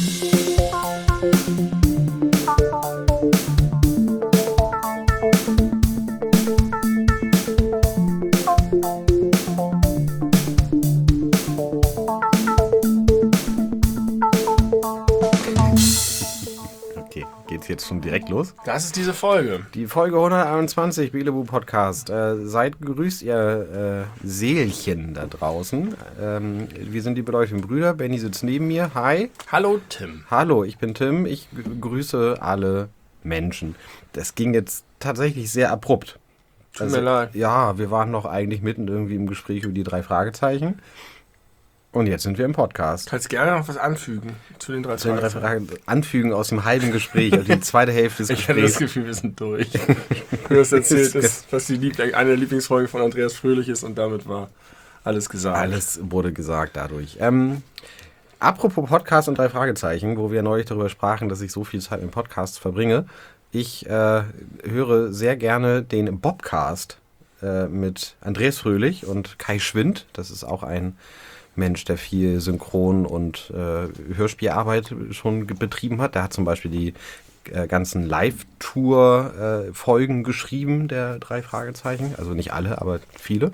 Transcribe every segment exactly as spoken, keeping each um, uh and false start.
Jetzt schon direkt los. Das ist diese Folge. Die Folge hunderteinundzwanzig, Belebu Podcast. Äh, seid gegrüßt, ihr äh, Seelchen da draußen. Ähm, wir sind die beleuchteten Brüder. Benny sitzt neben mir. Hi. Hallo, Tim. Hallo, ich bin Tim. Ich g- grüße alle Menschen. Das ging jetzt tatsächlich sehr abrupt. Tut also, mir leid. Ja, wir waren noch eigentlich mitten irgendwie im Gespräch über die drei Fragezeichen. Und jetzt sind wir im Podcast. Kannst gerne noch was anfügen zu den drei Zu den drei Fragezeichen. Fragen anfügen aus dem halben Gespräch, also die zweite Hälfte des Ich Gesprächs. habe das Gefühl, wir sind durch. Du hast erzählt, dass, was die Lieb- eine der Lieblingsfolge von Andreas Fröhlich ist und damit war alles gesagt. Alles wurde gesagt dadurch. Ähm, apropos Podcast und drei Fragezeichen, wo wir neulich darüber sprachen, dass ich so viel Zeit mit Podcasts verbringe. Ich äh, höre sehr gerne den Bobcast äh, mit Andreas Fröhlich und Kai Schwind. Das ist auch ein Mensch, der viel Synchron- und äh, Hörspielarbeit schon ge- betrieben hat. Der hat zum Beispiel die äh, ganzen Live-Tour-Folgen äh, geschrieben, der drei Fragezeichen. Also nicht alle, aber viele.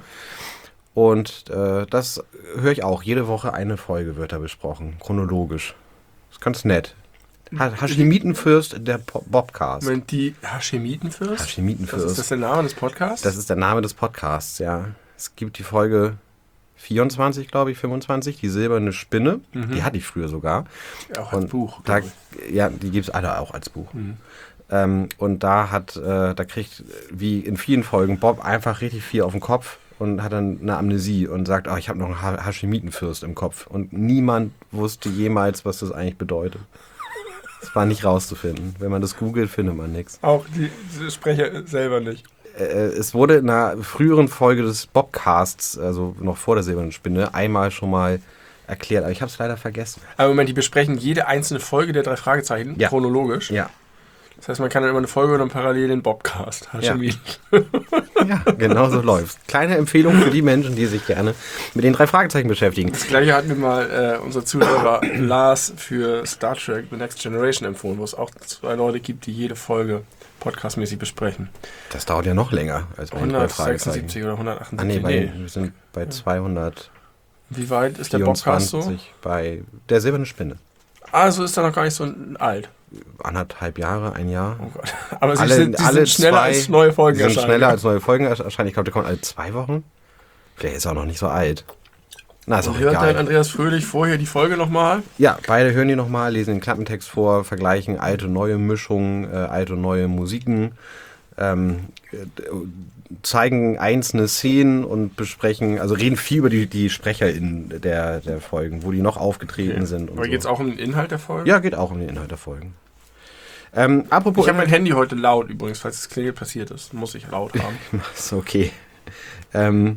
Und äh, das höre ich auch. Jede Woche eine Folge wird da besprochen, chronologisch. Ist ganz nett. Ha- Haschemitenfürst, der Po- Bobcast. Moment, die Haschemitenfürst? Haschemitenfürst. Das ist das der Name des Podcasts? Das ist der Name des Podcasts, ja. Es gibt die Folge vierundzwanzig, glaube ich, fünfundzwanzig, die silberne Spinne. Mhm. Die hatte ich früher sogar. Auch als und Buch. Da, glaub ich. ja, die gibt es alle auch als Buch. Mhm. Ähm, und da hat, äh, da kriegt, wie in vielen Folgen, Bob einfach richtig viel auf den Kopf und hat dann eine Amnesie und sagt, oh, ich habe noch einen ha- Haschemitenfürst im Kopf. Und niemand wusste jemals, was das eigentlich bedeutet. Das war nicht rauszufinden. Wenn man das googelt, findet man nichts. Auch die, die Sprecher selber nicht. Es wurde in einer früheren Folge des Bobcasts, also noch vor der silbernen Spinne, einmal schon mal erklärt, aber ich habe es leider vergessen. Aber Moment, die besprechen jede einzelne Folge der drei Fragezeichen, Ja. chronologisch. Ja, Das heißt, man kann dann immer eine Folge und dann parallel den Bobcast. Haschemiten. ja, genau so läuft's. Kleine Empfehlung für die Menschen, die sich gerne mit den drei Fragezeichen beschäftigen. Das gleiche hat mir mal äh, unser Zuhörer Lars für Star Trek The Next Generation empfohlen, wo es auch zwei Leute gibt, die jede Folge podcastmäßig besprechen. Das dauert ja noch länger als bei den drei Fragezeichen. hundertsechsundsiebzig oder hundertachtundsiebzig. Ah nee, bei, nee. wir sind bei zweihundertvierundzwanzig Wie weit ist der Podcast so? bei der silbernen Spinne. Also ist er noch gar nicht so alt. Anderthalb Jahre, ein Jahr. Oh Gott. Aber sie Alle- sind, sie alle sind schneller zwei- als neue Folgen Die sind erscheinen. schneller als neue Folgen erscheinen. Ich glaube, der kommt alle zwei Wochen. Vielleicht ist er auch noch nicht so alt. Na, ist auch Und hört egal. dann Andreas Fröhlich vorher die Folge nochmal? Ja, beide hören die nochmal, lesen den Klappentext vor, vergleichen alte, neue Mischungen, äh, alte, neue Musiken, ähm, äh, zeigen einzelne Szenen und besprechen, also reden viel über die, die SprecherInnen der, der Folgen, wo die noch aufgetreten Okay. sind. Und Aber so. geht es auch um den Inhalt der Folge? Ja, geht auch um den Inhalt der Folgen. Ähm, apropos Ich habe mein Inhalt- Handy heute laut übrigens, falls es klingelt passiert ist. Muss ich laut haben. Ist okay. Ähm,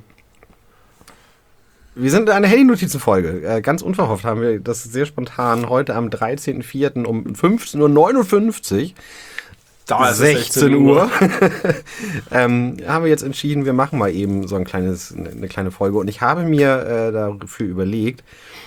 wir sind in einer Handy-Notizen-Folge. Äh, ganz unverhofft haben wir das sehr spontan heute am dreizehnten vierten um fünfzehn Uhr neunundfünfzig, Da ist es sechzehn Uhr, ähm, haben wir jetzt entschieden, wir machen mal eben so ein kleines, eine kleine Folge. Und ich habe mir äh, dafür überlegt,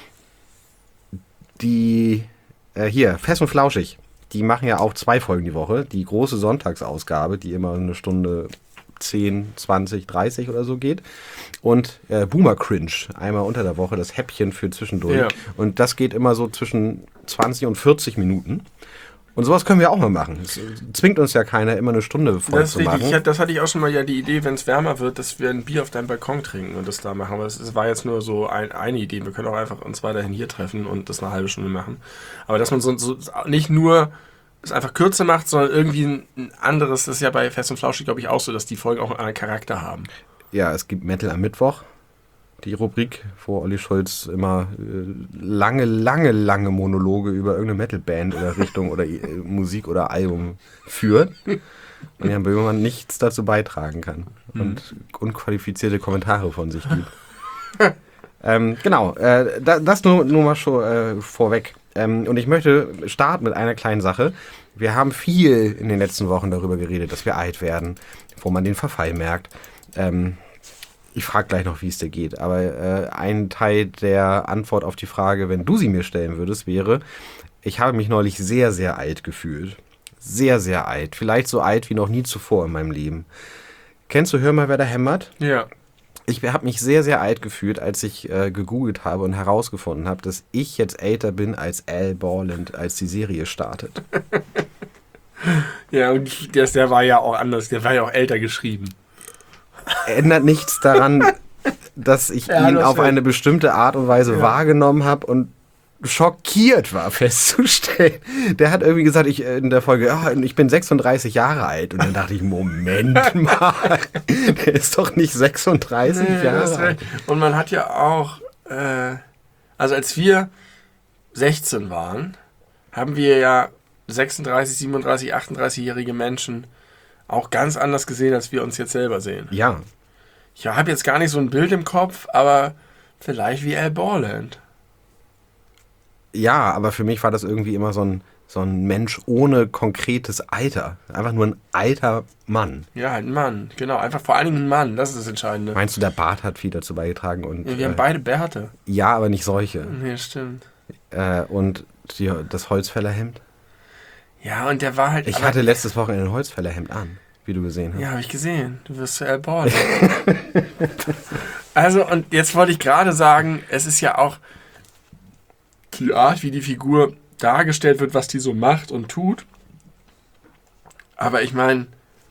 die, äh, hier, Fest und Flauschig, die machen ja auch zwei Folgen die Woche. Die große Sonntagsausgabe, die immer eine Stunde zehn, zwanzig, dreißig oder so geht. Und äh, Boomer Cringe, einmal unter der Woche, das Häppchen für zwischendurch. Ja. Und das geht immer so zwischen zwanzig und vierzig Minuten. Und sowas können wir auch mal machen. Es zwingt uns ja keiner, immer eine Stunde voll Das ist zu richtig. machen. Ich, hatte- das hatte ich auch schon mal ja die Idee, wenn es wärmer wird, dass wir ein Bier auf deinem Balkon trinken und das da machen. Aber es, es war jetzt nur so ein, eine Idee. Wir können auch einfach uns weiterhin hier treffen und das eine halbe Stunde machen. Aber dass man so, so nicht nur es einfach kürzer macht, sondern irgendwie ein, ein anderes, das ist ja bei Fest und Flauschig, glaube ich, auch so, dass die Folgen auch einen Charakter haben. Ja, es gibt Metal am Mittwoch, die Rubrik, wo Olli Schulz immer äh, lange, lange, lange Monologe über irgendeine Metalband oder Richtung oder äh, Musik oder Album führt. Und Jan Böhmermann nichts dazu beitragen kann und unqualifizierte Kommentare von sich gibt. ähm, genau, äh, da, das nur, nur mal schon äh, vorweg. Ähm, und ich möchte starten mit einer kleinen Sache. Wir haben viel in den letzten Wochen darüber geredet, dass wir alt werden, wo man den Verfall merkt. Ähm, ich frage gleich noch, wie es dir geht. Aber äh, ein Teil der Antwort auf die Frage, wenn du sie mir stellen würdest, wäre, ich habe mich neulich sehr, sehr alt gefühlt. Sehr, sehr alt. Vielleicht so alt wie noch nie zuvor in meinem Leben. Kennst du Hör mal, wer da hämmert? Ja. Ich habe mich sehr, sehr alt gefühlt, als ich äh, gegoogelt habe und herausgefunden habe, dass ich jetzt älter bin als Al Borland, als die Serie startet. Ja, und der, der war ja auch anders. Der war ja auch älter geschrieben. Ändert nichts daran, dass ich Ja, ihn auf recht. eine bestimmte Art und Weise Ja. wahrgenommen habe und schockiert war festzustellen. Der hat irgendwie gesagt, ich in der Folge, oh, ich bin sechsunddreißig Jahre alt. Und dann dachte ich, Moment mal, der ist doch nicht sechsunddreißig Nee, Jahre das ist alt. recht. Und man hat ja auch, äh, also als wir sechzehn waren, haben wir ja sechsunddreißig, siebenunddreißig, achtunddreißig-jährige Menschen auch ganz anders gesehen, als wir uns jetzt selber sehen. Ja, Ich habe jetzt gar nicht so ein Bild im Kopf, aber vielleicht wie Al Borland. ja, aber für mich war das irgendwie immer so ein, so ein Mensch ohne konkretes Alter. Einfach nur ein alter Mann. Ja, halt ein Mann, genau. Einfach vor allen Dingen ein Mann, das ist das Entscheidende. Meinst du, der Bart hat viel dazu beigetragen? Und, Ja, wir haben äh, beide Bärte. ja, aber nicht solche. Nee, stimmt. Äh, und die, das Holzfällerhemd? Ja, und der war halt... Ich aber- hatte letztes Wochenende ein Holzfällerhemd an, wie du gesehen hast. Ja, habe ich gesehen. Du wirst zu Al Borland. Also, und jetzt wollte ich gerade sagen, es ist ja auch die Art, wie die Figur dargestellt wird, was die so macht und tut. Aber ich meine,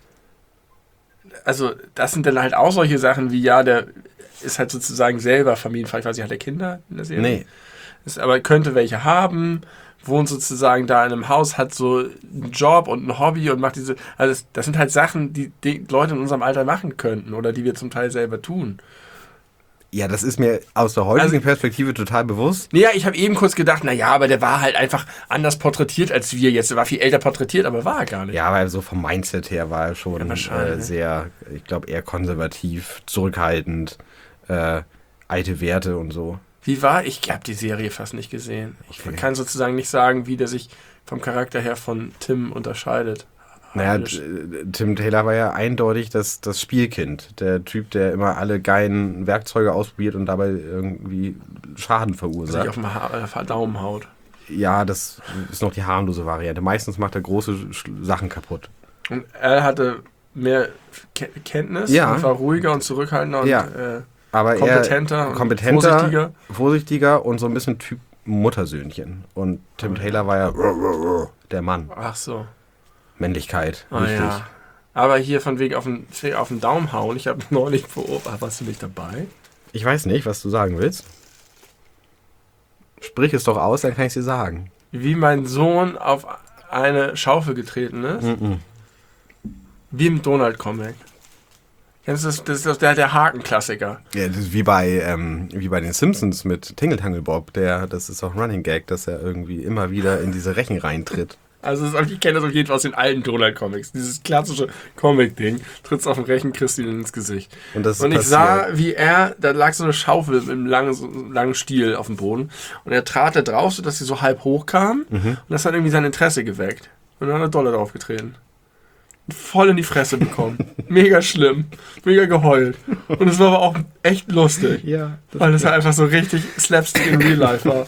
also das sind dann halt auch solche Sachen wie, ja, der ist halt sozusagen selber Familienvater. Ich weiß nicht, hat der Kinder in der Serie? Nee. Ist, aber könnte welche haben, wohnt sozusagen da in einem Haus, hat so einen Job und ein Hobby und macht diese, also das, das sind halt Sachen, die, die Leute in unserem Alter machen könnten oder die wir zum Teil selber tun. Ja, das ist mir aus der heutigen Also- Perspektive total bewusst. Naja, ich habe eben kurz gedacht, naja, aber der war halt einfach anders porträtiert als wir jetzt. Der war viel älter porträtiert, aber war er gar nicht. Ja, aber so vom Mindset her war er schon Ja, wahrscheinlich. äh, sehr, ich glaube, eher konservativ, zurückhaltend, äh, alte Werte und so. Wie war? Ich habe die Serie fast nicht gesehen. Ich Okay. kann sozusagen nicht sagen, wie der sich vom Charakter her von Tim unterscheidet. Naja, Optisch. t- Tim Taylor war ja eindeutig das, das Spielkind. Der Typ, der immer alle geilen Werkzeuge ausprobiert und dabei irgendwie Schaden sich verursacht. auf den ha äh, Daumen haut. Ja, das ist noch die harmlose Variante. Meistens macht er große Sch- Sachen kaputt. Und er hatte mehr Ke Kenntnis Ja. und war ruhiger und zurückhaltender und Ja. äh, Aber kompetenter er und kompetenter, vorsichtiger. vorsichtiger und so ein bisschen Typ Muttersöhnchen. Und Tim Oh ja. Taylor war ja der Mann. Ach so. Männlichkeit, Ah, wichtig. ja. Aber hier von wegen auf den, auf den Daumen hauen. Ich habe neulich beobachtet. Warst du nicht dabei? Ich weiß nicht, was du sagen willst. Sprich es doch aus, dann kann ich es dir sagen. Wie mein Sohn auf eine Schaufel getreten ist. Mhm. Wie im Donald-Comic. Das ist, das ist der, der Haken-Klassiker. Ja, das ist wie bei, ähm, wie bei den Simpsons mit Tingle Tangle Bob. Der, das ist auch ein Running Gag, dass er irgendwie immer wieder in diese Rechen reintritt. Also das- ich kenne das auf jeden Fall aus den alten Donald-Comics. Dieses klassische Comic-Ding. Trittst auf den Rechen, kriegst ihn ins Gesicht. Und, das Und ich passiert. sah, wie er, da lag so eine Schaufel mit einem langen, so einem langen Stiel auf dem Boden. Und er trat da drauf, sodass sie so halb hoch kam. Mhm. Und das hat irgendwie sein Interesse geweckt. Und dann hat er Dollar draufgetreten. Und voll in die Fresse bekommen. Mega schlimm. Mega geheult. Und es war aber auch echt lustig. Ja, das Weil es halt einfach so richtig Slapstick in Real Life war.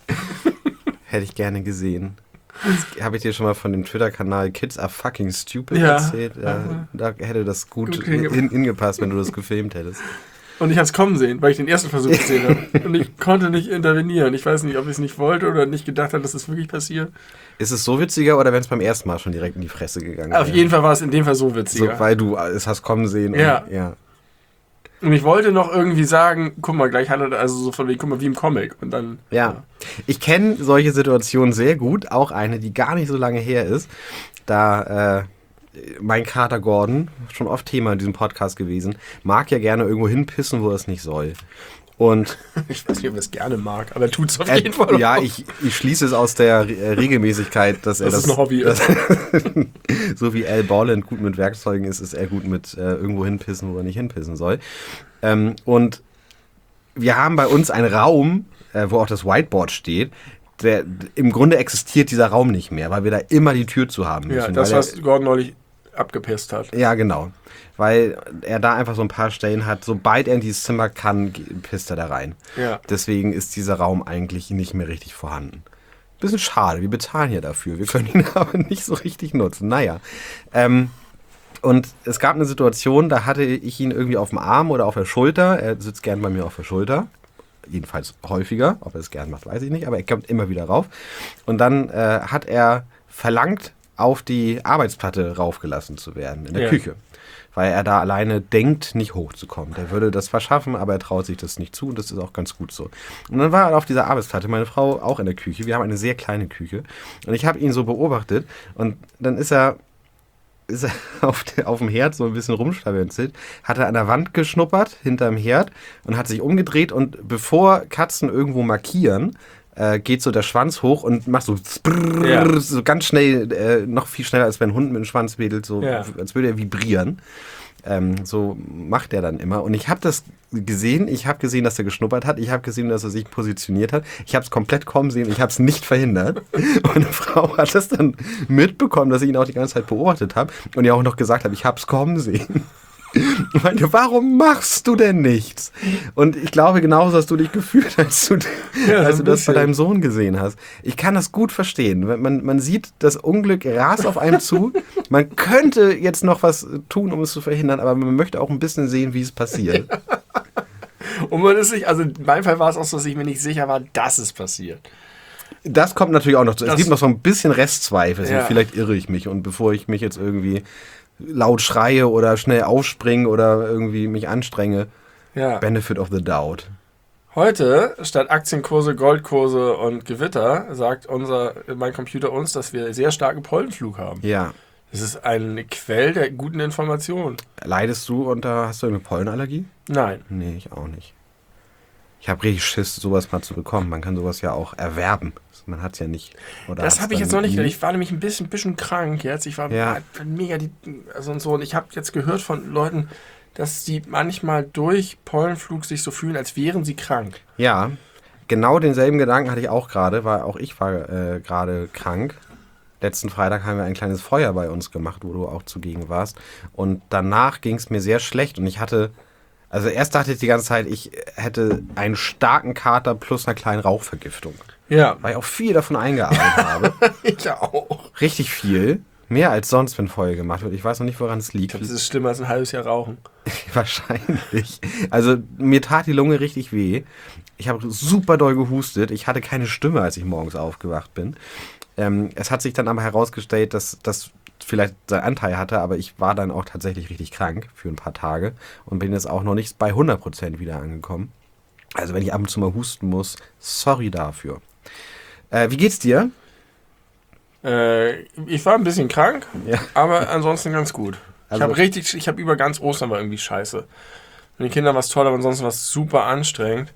hätte ich gerne gesehen. Habe ich dir schon mal von dem Twitter-Kanal Kids Are Fucking Stupid Ja. erzählt? Ja, da hätte das gut, Gut hingep- hin, hingepasst, wenn du das gefilmt hättest. Und ich habe es kommen sehen, weil ich den ersten Versuch gesehen habe. Und ich konnte nicht intervenieren. Ich weiß nicht, ob ich es nicht wollte oder nicht gedacht habe, dass es wirklich passiert. Ist es so witziger oder wenn es beim ersten Mal schon direkt in die Fresse gegangen wäre? Auf jeden Fall war es in dem Fall so So, witziger. weil du es hast kommen sehen. Ja. Und, ja. Und ich wollte noch irgendwie sagen, guck mal, gleich handelt also so von wegen, guck mal, wie im Comic. Und dann. Ja. Ich kenne solche Situationen sehr gut. Auch eine, die gar nicht so lange her ist. Da äh, mein Kater Gordon, schon oft Thema in diesem Podcast gewesen, mag ja gerne irgendwo hinpissen, wo er es nicht soll. Und Ich weiß nicht, ob er es gerne mag, aber er tut es auf er, jeden Fall. ja, auch. ich, ich schließe es aus der äh, Regelmäßigkeit, dass er Dass das, es ein Hobby das so wie Al Borland gut mit Werkzeugen ist, ist er gut mit äh, irgendwo hinpissen, wo er nicht hinpissen soll. Ähm, und wir haben bei uns einen Raum, äh, wo auch das Whiteboard steht. Der, im Grunde existiert dieser Raum nicht mehr, weil wir da immer die Tür zu haben müssen. Ja, das, weil was Gordon neulich abgepisst hat. er, ja, genau. Weil er da einfach so ein paar Stellen hat. Sobald er in dieses Zimmer kann, ge- pisst er da rein. Ja. Deswegen ist dieser Raum eigentlich nicht mehr richtig vorhanden. bisschen schade. Wir bezahlen hier dafür. Wir können ihn aber nicht so richtig nutzen. Naja. Ähm, und es gab eine Situation, da hatte ich ihn irgendwie auf dem Arm oder auf der Schulter. Er sitzt gern bei mir auf der Schulter. Jedenfalls häufiger. Ob er es gern macht, weiß ich nicht. Aber er kommt immer wieder rauf. Und dann äh, hat er verlangt, auf die Arbeitsplatte raufgelassen zu werden in der ja. Küche. Weil er da alleine denkt, nicht hochzukommen. Der würde das verschaffen, aber er traut sich das nicht zu und das ist auch ganz gut so. Und dann war er auf dieser Arbeitsplatte, meine Frau auch in der Küche. Wir haben eine sehr kleine Küche und ich habe ihn so beobachtet und dann ist er, ist er auf, der, auf dem Herd so ein bisschen rumschlawenzelt, hat er an der Wand geschnuppert, hinterm Herd und hat sich umgedreht und bevor Katzen irgendwo markieren, Äh, geht so der Schwanz hoch und macht so, sprrr, ja. so ganz schnell, äh, noch viel schneller, als wenn ein Hund mit dem Schwanz wedelt, so, ja. als würde er vibrieren. Ähm, so macht er dann immer. Und ich habe das gesehen, ich habe gesehen, dass er geschnuppert hat, ich habe gesehen, dass er sich positioniert hat, ich habe es komplett kommen sehen, ich habe es nicht verhindert. Und eine Frau hat das dann mitbekommen, dass ich ihn auch die ganze Zeit beobachtet habe und ihr auch noch gesagt habe, ich habe es kommen sehen. Ich meinte, warum machst du denn nichts? Und ich glaube, genauso hast du dich gefühlt, als du, ja, als du das bei deinem Sohn gesehen hast. Ich kann das gut verstehen. Man, man sieht, das Unglück rast auf einem zu. Man könnte jetzt noch was tun, um es zu verhindern, aber man möchte auch ein bisschen sehen, wie es passiert. Ja. Und man ist sich, also in meinem Fall war es auch so, dass ich mir nicht sicher war, dass es passiert. Das kommt natürlich auch noch zu. Es das, gibt noch so ein bisschen Restzweifel. Ja. Vielleicht irre ich mich. Und bevor ich mich jetzt irgendwie laut schreie oder schnell aufspringe oder irgendwie mich anstrenge. Ja. Benefit of the doubt. Heute, statt Aktienkurse, Goldkurse und Gewitter, sagt unser, mein Computer uns, dass wir sehr starken Pollenflug haben. Ja. Das ist ein Quell der guten Informationen. Leidest du unter, hast du eine Pollenallergie? Nein. Nee, ich auch nicht. Ich habe richtig Schiss, sowas mal zu bekommen. Man kann sowas ja auch erwerben. Man hat es ja nicht. Oder das habe ich jetzt noch nicht gedacht. Ich war nämlich ein bisschen, bisschen krank jetzt. Ich war ja. mega, die, also und so. Und ich habe jetzt gehört von Leuten, dass sie manchmal durch Pollenflug sich so fühlen, als wären sie krank. Ja, genau denselben Gedanken hatte ich auch gerade, weil auch ich war äh, gerade krank. Letzten Freitag haben wir ein kleines Feuer bei uns gemacht, wo du auch zugegen warst. Und danach ging es mir sehr schlecht und ich hatte, also erst dachte ich die ganze Zeit, ich hätte einen starken Kater plus eine kleine Rauchvergiftung. Ja. Weil ich auch viel davon eingeatmet habe. Ich auch. Richtig viel. Mehr als sonst, wenn Feuer gemacht wird. Ich weiß noch nicht, woran es liegt. Ich glaube, das ist schlimmer als ein halbes Jahr rauchen. Wahrscheinlich. Also mir tat die Lunge richtig weh. Ich habe super doll gehustet. Ich hatte keine Stimme, als ich morgens aufgewacht bin. Ähm, es hat sich dann aber herausgestellt, dass das vielleicht seinen Anteil hatte, aber ich war dann auch tatsächlich richtig krank für ein paar Tage und bin jetzt auch noch nicht bei hundert Prozent wieder angekommen. Also wenn ich ab und zu mal husten muss, sorry dafür. Äh, wie geht's dir? Äh, ich war ein bisschen krank, ja. aber ansonsten ganz gut. Also, ich habe richtig, ich habe über ganz Ostern war irgendwie scheiße. Mit den Kindern war es toll, aber ansonsten war es super anstrengend.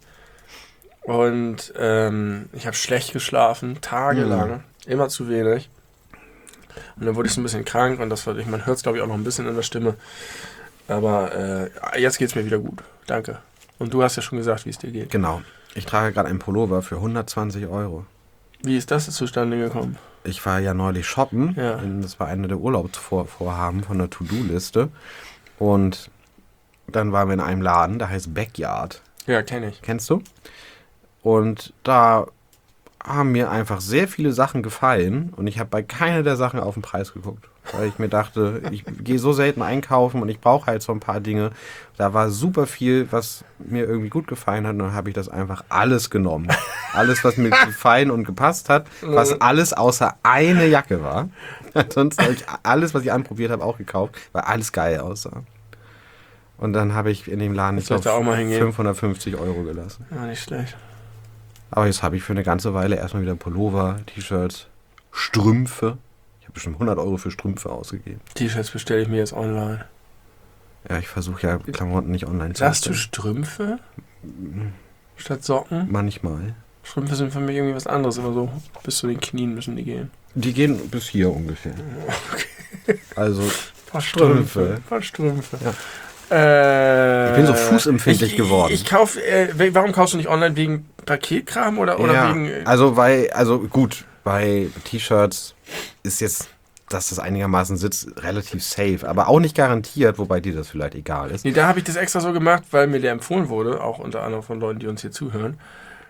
Und ähm, ich habe schlecht geschlafen, tagelang, mhm. immer zu wenig. Und dann wurde ich so ein bisschen krank und das war, man hört es glaube ich auch noch ein bisschen in der Stimme. Aber äh, jetzt geht es mir wieder gut. Danke. Und du hast ja schon gesagt, wie es dir geht. Genau. Ich trage gerade einen Pullover für hundertzwanzig Euro. Wie ist das zustande gekommen? Ich war ja neulich shoppen. Ja. Das war eine der Urlaubsvorhaben von der To-Do-Liste. Und dann waren wir in einem Laden, der heißt Backyard. Ja, kenne ich. Kennst du? Und da haben mir einfach sehr viele Sachen gefallen. Und ich habe bei keiner der Sachen auf den Preis geguckt. Weil ich mir dachte, ich gehe so selten einkaufen und ich brauche halt so ein paar Dinge. Da war super viel, was mir irgendwie gut gefallen hat. Und dann habe ich das einfach alles genommen. Alles, was mir gefallen und gepasst hat. Was alles außer eine Jacke war. Ansonsten habe ich alles, was ich anprobiert habe, auch gekauft, weil alles geil aussah. Und dann habe ich in dem Laden, ich glaube, fünfhundertfünfzig Euro gelassen. Ja, nicht schlecht. Aber jetzt habe ich für eine ganze Weile erstmal wieder Pullover, T-Shirts, Strümpfe. Ich habe bestimmt hundert Euro für Strümpfe ausgegeben. T-Shirts bestelle ich mir jetzt online. Ja, ich versuche ja Klamotten nicht online zu bestellen. Hast du Strümpfe? Statt Socken? Manchmal. Strümpfe sind für mich irgendwie was anderes. Immer so bis zu den Knien müssen die gehen. Die gehen bis hier ungefähr. Okay. Also ein paar Strümpfe. Ein paar Strümpfe. Ja. Äh, ich bin so fußempfindlich ich, geworden. Ich, ich kauf, äh, warum kaufst du nicht online? Wegen Paketkram oder, oder ja, wegen... Äh, also weil, also gut, bei T-Shirts ist jetzt, dass das einigermaßen sitzt, relativ safe, aber auch nicht garantiert, wobei dir das vielleicht egal ist. Nee, da habe ich das extra so gemacht, weil mir der empfohlen wurde, auch unter anderem von Leuten, die uns hier zuhören,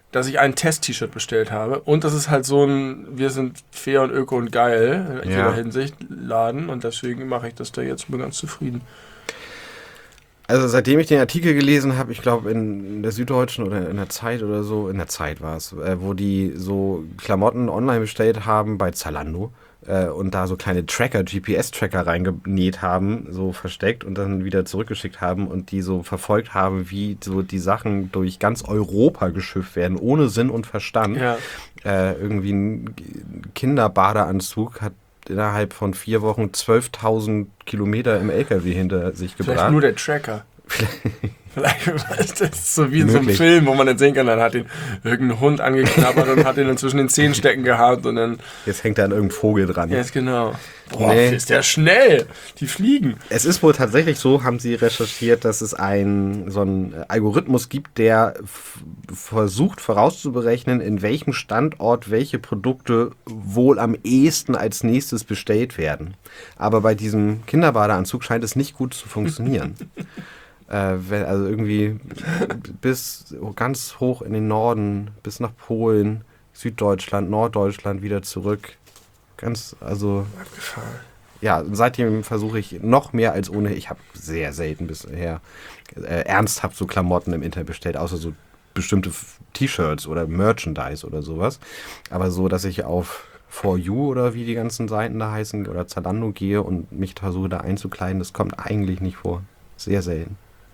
dass ich ein Test-T-Shirt bestellt habe. Und das ist halt so ein, wir sind fair und öko und geil in Ja. jeder Hinsicht Laden. Und deswegen mache ich das da jetzt, bin ganz zufrieden. Also seitdem ich den Artikel gelesen habe, ich glaube in der Süddeutschen oder in der Zeit oder so, in der Zeit war es, äh, wo die so Klamotten online bestellt haben bei Zalando äh, und da so kleine Tracker, G P S-Tracker reingenäht haben, so versteckt und dann wieder zurückgeschickt haben und die so verfolgt haben, wie so die Sachen durch ganz Europa geschifft werden, ohne Sinn und Verstand. Ja. Äh, irgendwie ein Kinderbadeanzug hat innerhalb von vier Wochen zwölftausend Kilometer im L K W hinter sich gebracht. Vielleicht nur der Tracker. Vielleicht ist das so wie in so einem Möglich. Film, wo man dann sehen kann, dann hat ihn irgendein Hund angeknabbert und hat ihn dann zwischen den Zähnen stecken gehabt und dann. Jetzt hängt da an irgendeinem Vogel dran. Jetzt genau. Boah, Nee. ist der schnell. Die fliegen. Es ist wohl tatsächlich so, haben sie recherchiert, dass es ein, so einen Algorithmus gibt, der f- versucht vorauszuberechnen, in welchem Standort welche Produkte wohl am ehesten als nächstes bestellt werden. Aber bei diesem Kinderbadeanzug scheint es nicht gut zu funktionieren. äh, wenn, also irgendwie bis ganz hoch in den Norden, bis nach Polen, Süddeutschland, Norddeutschland wieder zurück. Ganz, also... Abgefahren. Ja, seitdem versuche ich noch mehr als ohne. Ich habe sehr selten bisher äh, ernsthaft so Klamotten im Internet bestellt, außer so bestimmte F- T-Shirts oder Merchandise oder sowas. Aber so, dass ich auf For You oder wie die ganzen Seiten da heißen oder Zalando gehe und mich versuche da einzukleiden, das kommt eigentlich nicht vor. Sehr selten.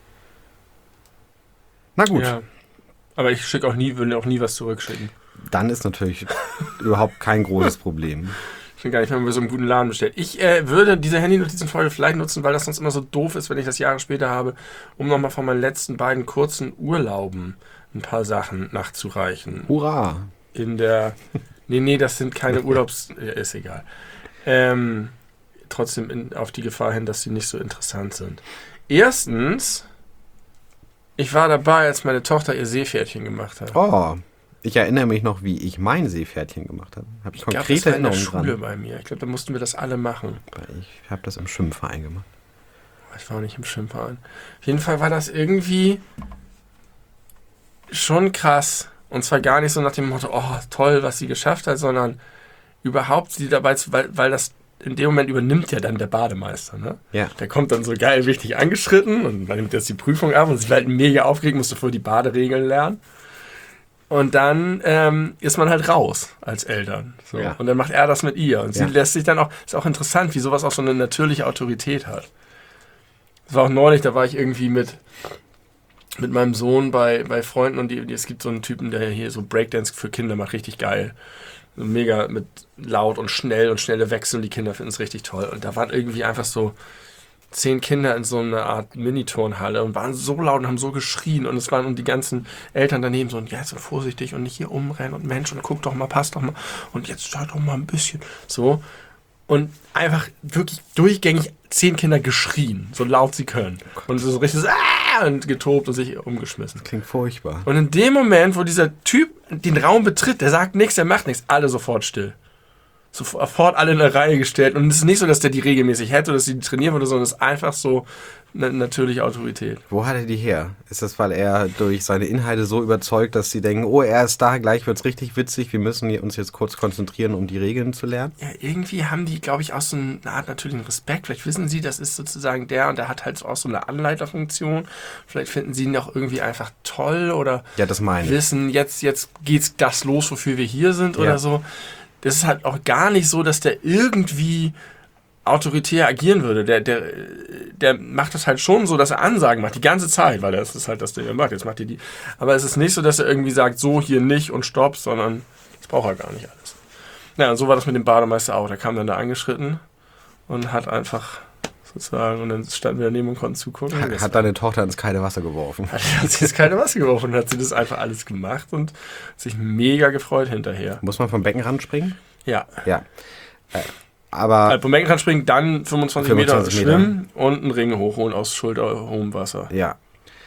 Na gut, Ja. Aber ich schicke auch nie, würde auch nie was zurückschicken. dann ist natürlich überhaupt kein großes Problem. Ich finde gar nicht, wenn man bei so einem guten Laden bestellt. Ich äh, würde diese Handy-Notizen-Folge vielleicht nutzen, weil das sonst immer so doof ist, wenn ich das Jahre später habe, um nochmal von meinen letzten beiden kurzen Urlauben ein paar Sachen nachzureichen. Hurra! In der... Nee, nee, das sind keine Urlaubs... Ja, ist egal. Ähm, trotzdem in, auf die Gefahr hin, dass sie nicht so interessant sind. Erstens, ich war dabei, als meine Tochter ihr Seepferdchen gemacht hat. Oh, ich erinnere mich noch, wie ich mein Seepferdchen gemacht habe. Habe ich Ich glaube, konkrete das war in der Erinnerungen Schule dran. bei mir. Ich glaube, da mussten wir das alle machen. Ich habe das im Schwimmverein gemacht. Ich war auch nicht im Schwimmverein. Auf jeden Fall war das irgendwie schon krass. Und zwar gar nicht so nach dem Motto, oh, toll, was sie geschafft hat, sondern überhaupt sie dabei, zu, weil, weil das in dem Moment übernimmt ja dann der Bademeister. Ne? Ja. Der kommt dann so geil richtig angeschritten und dann nimmt jetzt die Prüfung ab und sie war halt mega aufgeregt, musste vorher die Baderegeln lernen. Und dann ähm, ist man halt raus als Eltern. So. Ja. Und dann macht er das mit ihr. Und sie Ja. lässt sich dann auch, ist auch interessant, wie sowas auch so eine natürliche Autorität hat. Das war auch neulich, da war ich irgendwie mit, mit meinem Sohn bei, bei Freunden und die, die, es gibt so einen Typen, der hier so Breakdance für Kinder macht, richtig geil. So mega mit laut und schnell und schnelle Wechsel und die Kinder finden es richtig toll. Und da waren irgendwie einfach so zehn Kinder in so einer Art Mini-Turnhalle und waren so laut und haben so geschrien und es waren und die ganzen Eltern daneben so und jetzt so vorsichtig und nicht hier umrennen und Mensch und guck doch mal, passt doch mal und jetzt schau doch mal ein bisschen so und einfach wirklich durchgängig zehn Kinder geschrien, so laut sie können und so richtig so, ah, und getobt und sich umgeschmissen. Klingt furchtbar. Und in dem Moment, wo dieser Typ den Raum betritt, der sagt nichts, der macht nichts, alle sofort still. Sofort alle in eine Reihe gestellt. Und es ist nicht so, dass der die regelmäßig hätte oder dass sie die trainieren würde, sondern es ist einfach so eine natürliche Autorität. Wo hat er die her? Ist das, weil er durch seine Inhalte so überzeugt, dass sie denken, oh, er ist da, gleich wird's richtig witzig, wir müssen uns jetzt kurz konzentrieren, um die Regeln zu lernen? Ja, irgendwie haben die, glaube ich, auch so eine Art natürlichen Respekt. Vielleicht wissen sie, das ist sozusagen der und der hat halt auch so eine Anleiterfunktion. Vielleicht finden sie ihn auch irgendwie einfach toll oder Ja, das meine ich. wissen, jetzt, jetzt geht's das los, wofür wir hier sind Ja. oder so. Das ist halt auch gar nicht so, dass der irgendwie autoritär agieren würde. Der, der, der macht das halt schon so, dass er Ansagen macht, die ganze Zeit, weil das ist halt das, der macht. Jetzt macht er die. Aber es ist nicht so, dass er irgendwie sagt, so, hier nicht und stopp, sondern das braucht er gar nicht alles. Ja, und so war das mit dem Bademeister auch. Der kam dann da angeschritten und hat einfach sozusagen, und dann standen wir daneben und konnten zugucken. Hat, hat deine Tochter ins kalte Wasser geworfen. Hat sie ins kalte Wasser geworfen und hat sie das einfach alles gemacht und sich mega gefreut hinterher. Muss man vom Beckenrand springen? Ja. Ja. Äh, aber Also vom Beckenrand springen, dann fünfundzwanzig Meter fünfundzwanzig Meter. schwimmen und einen Ring hochholen aus schulterhohem Wasser. ja.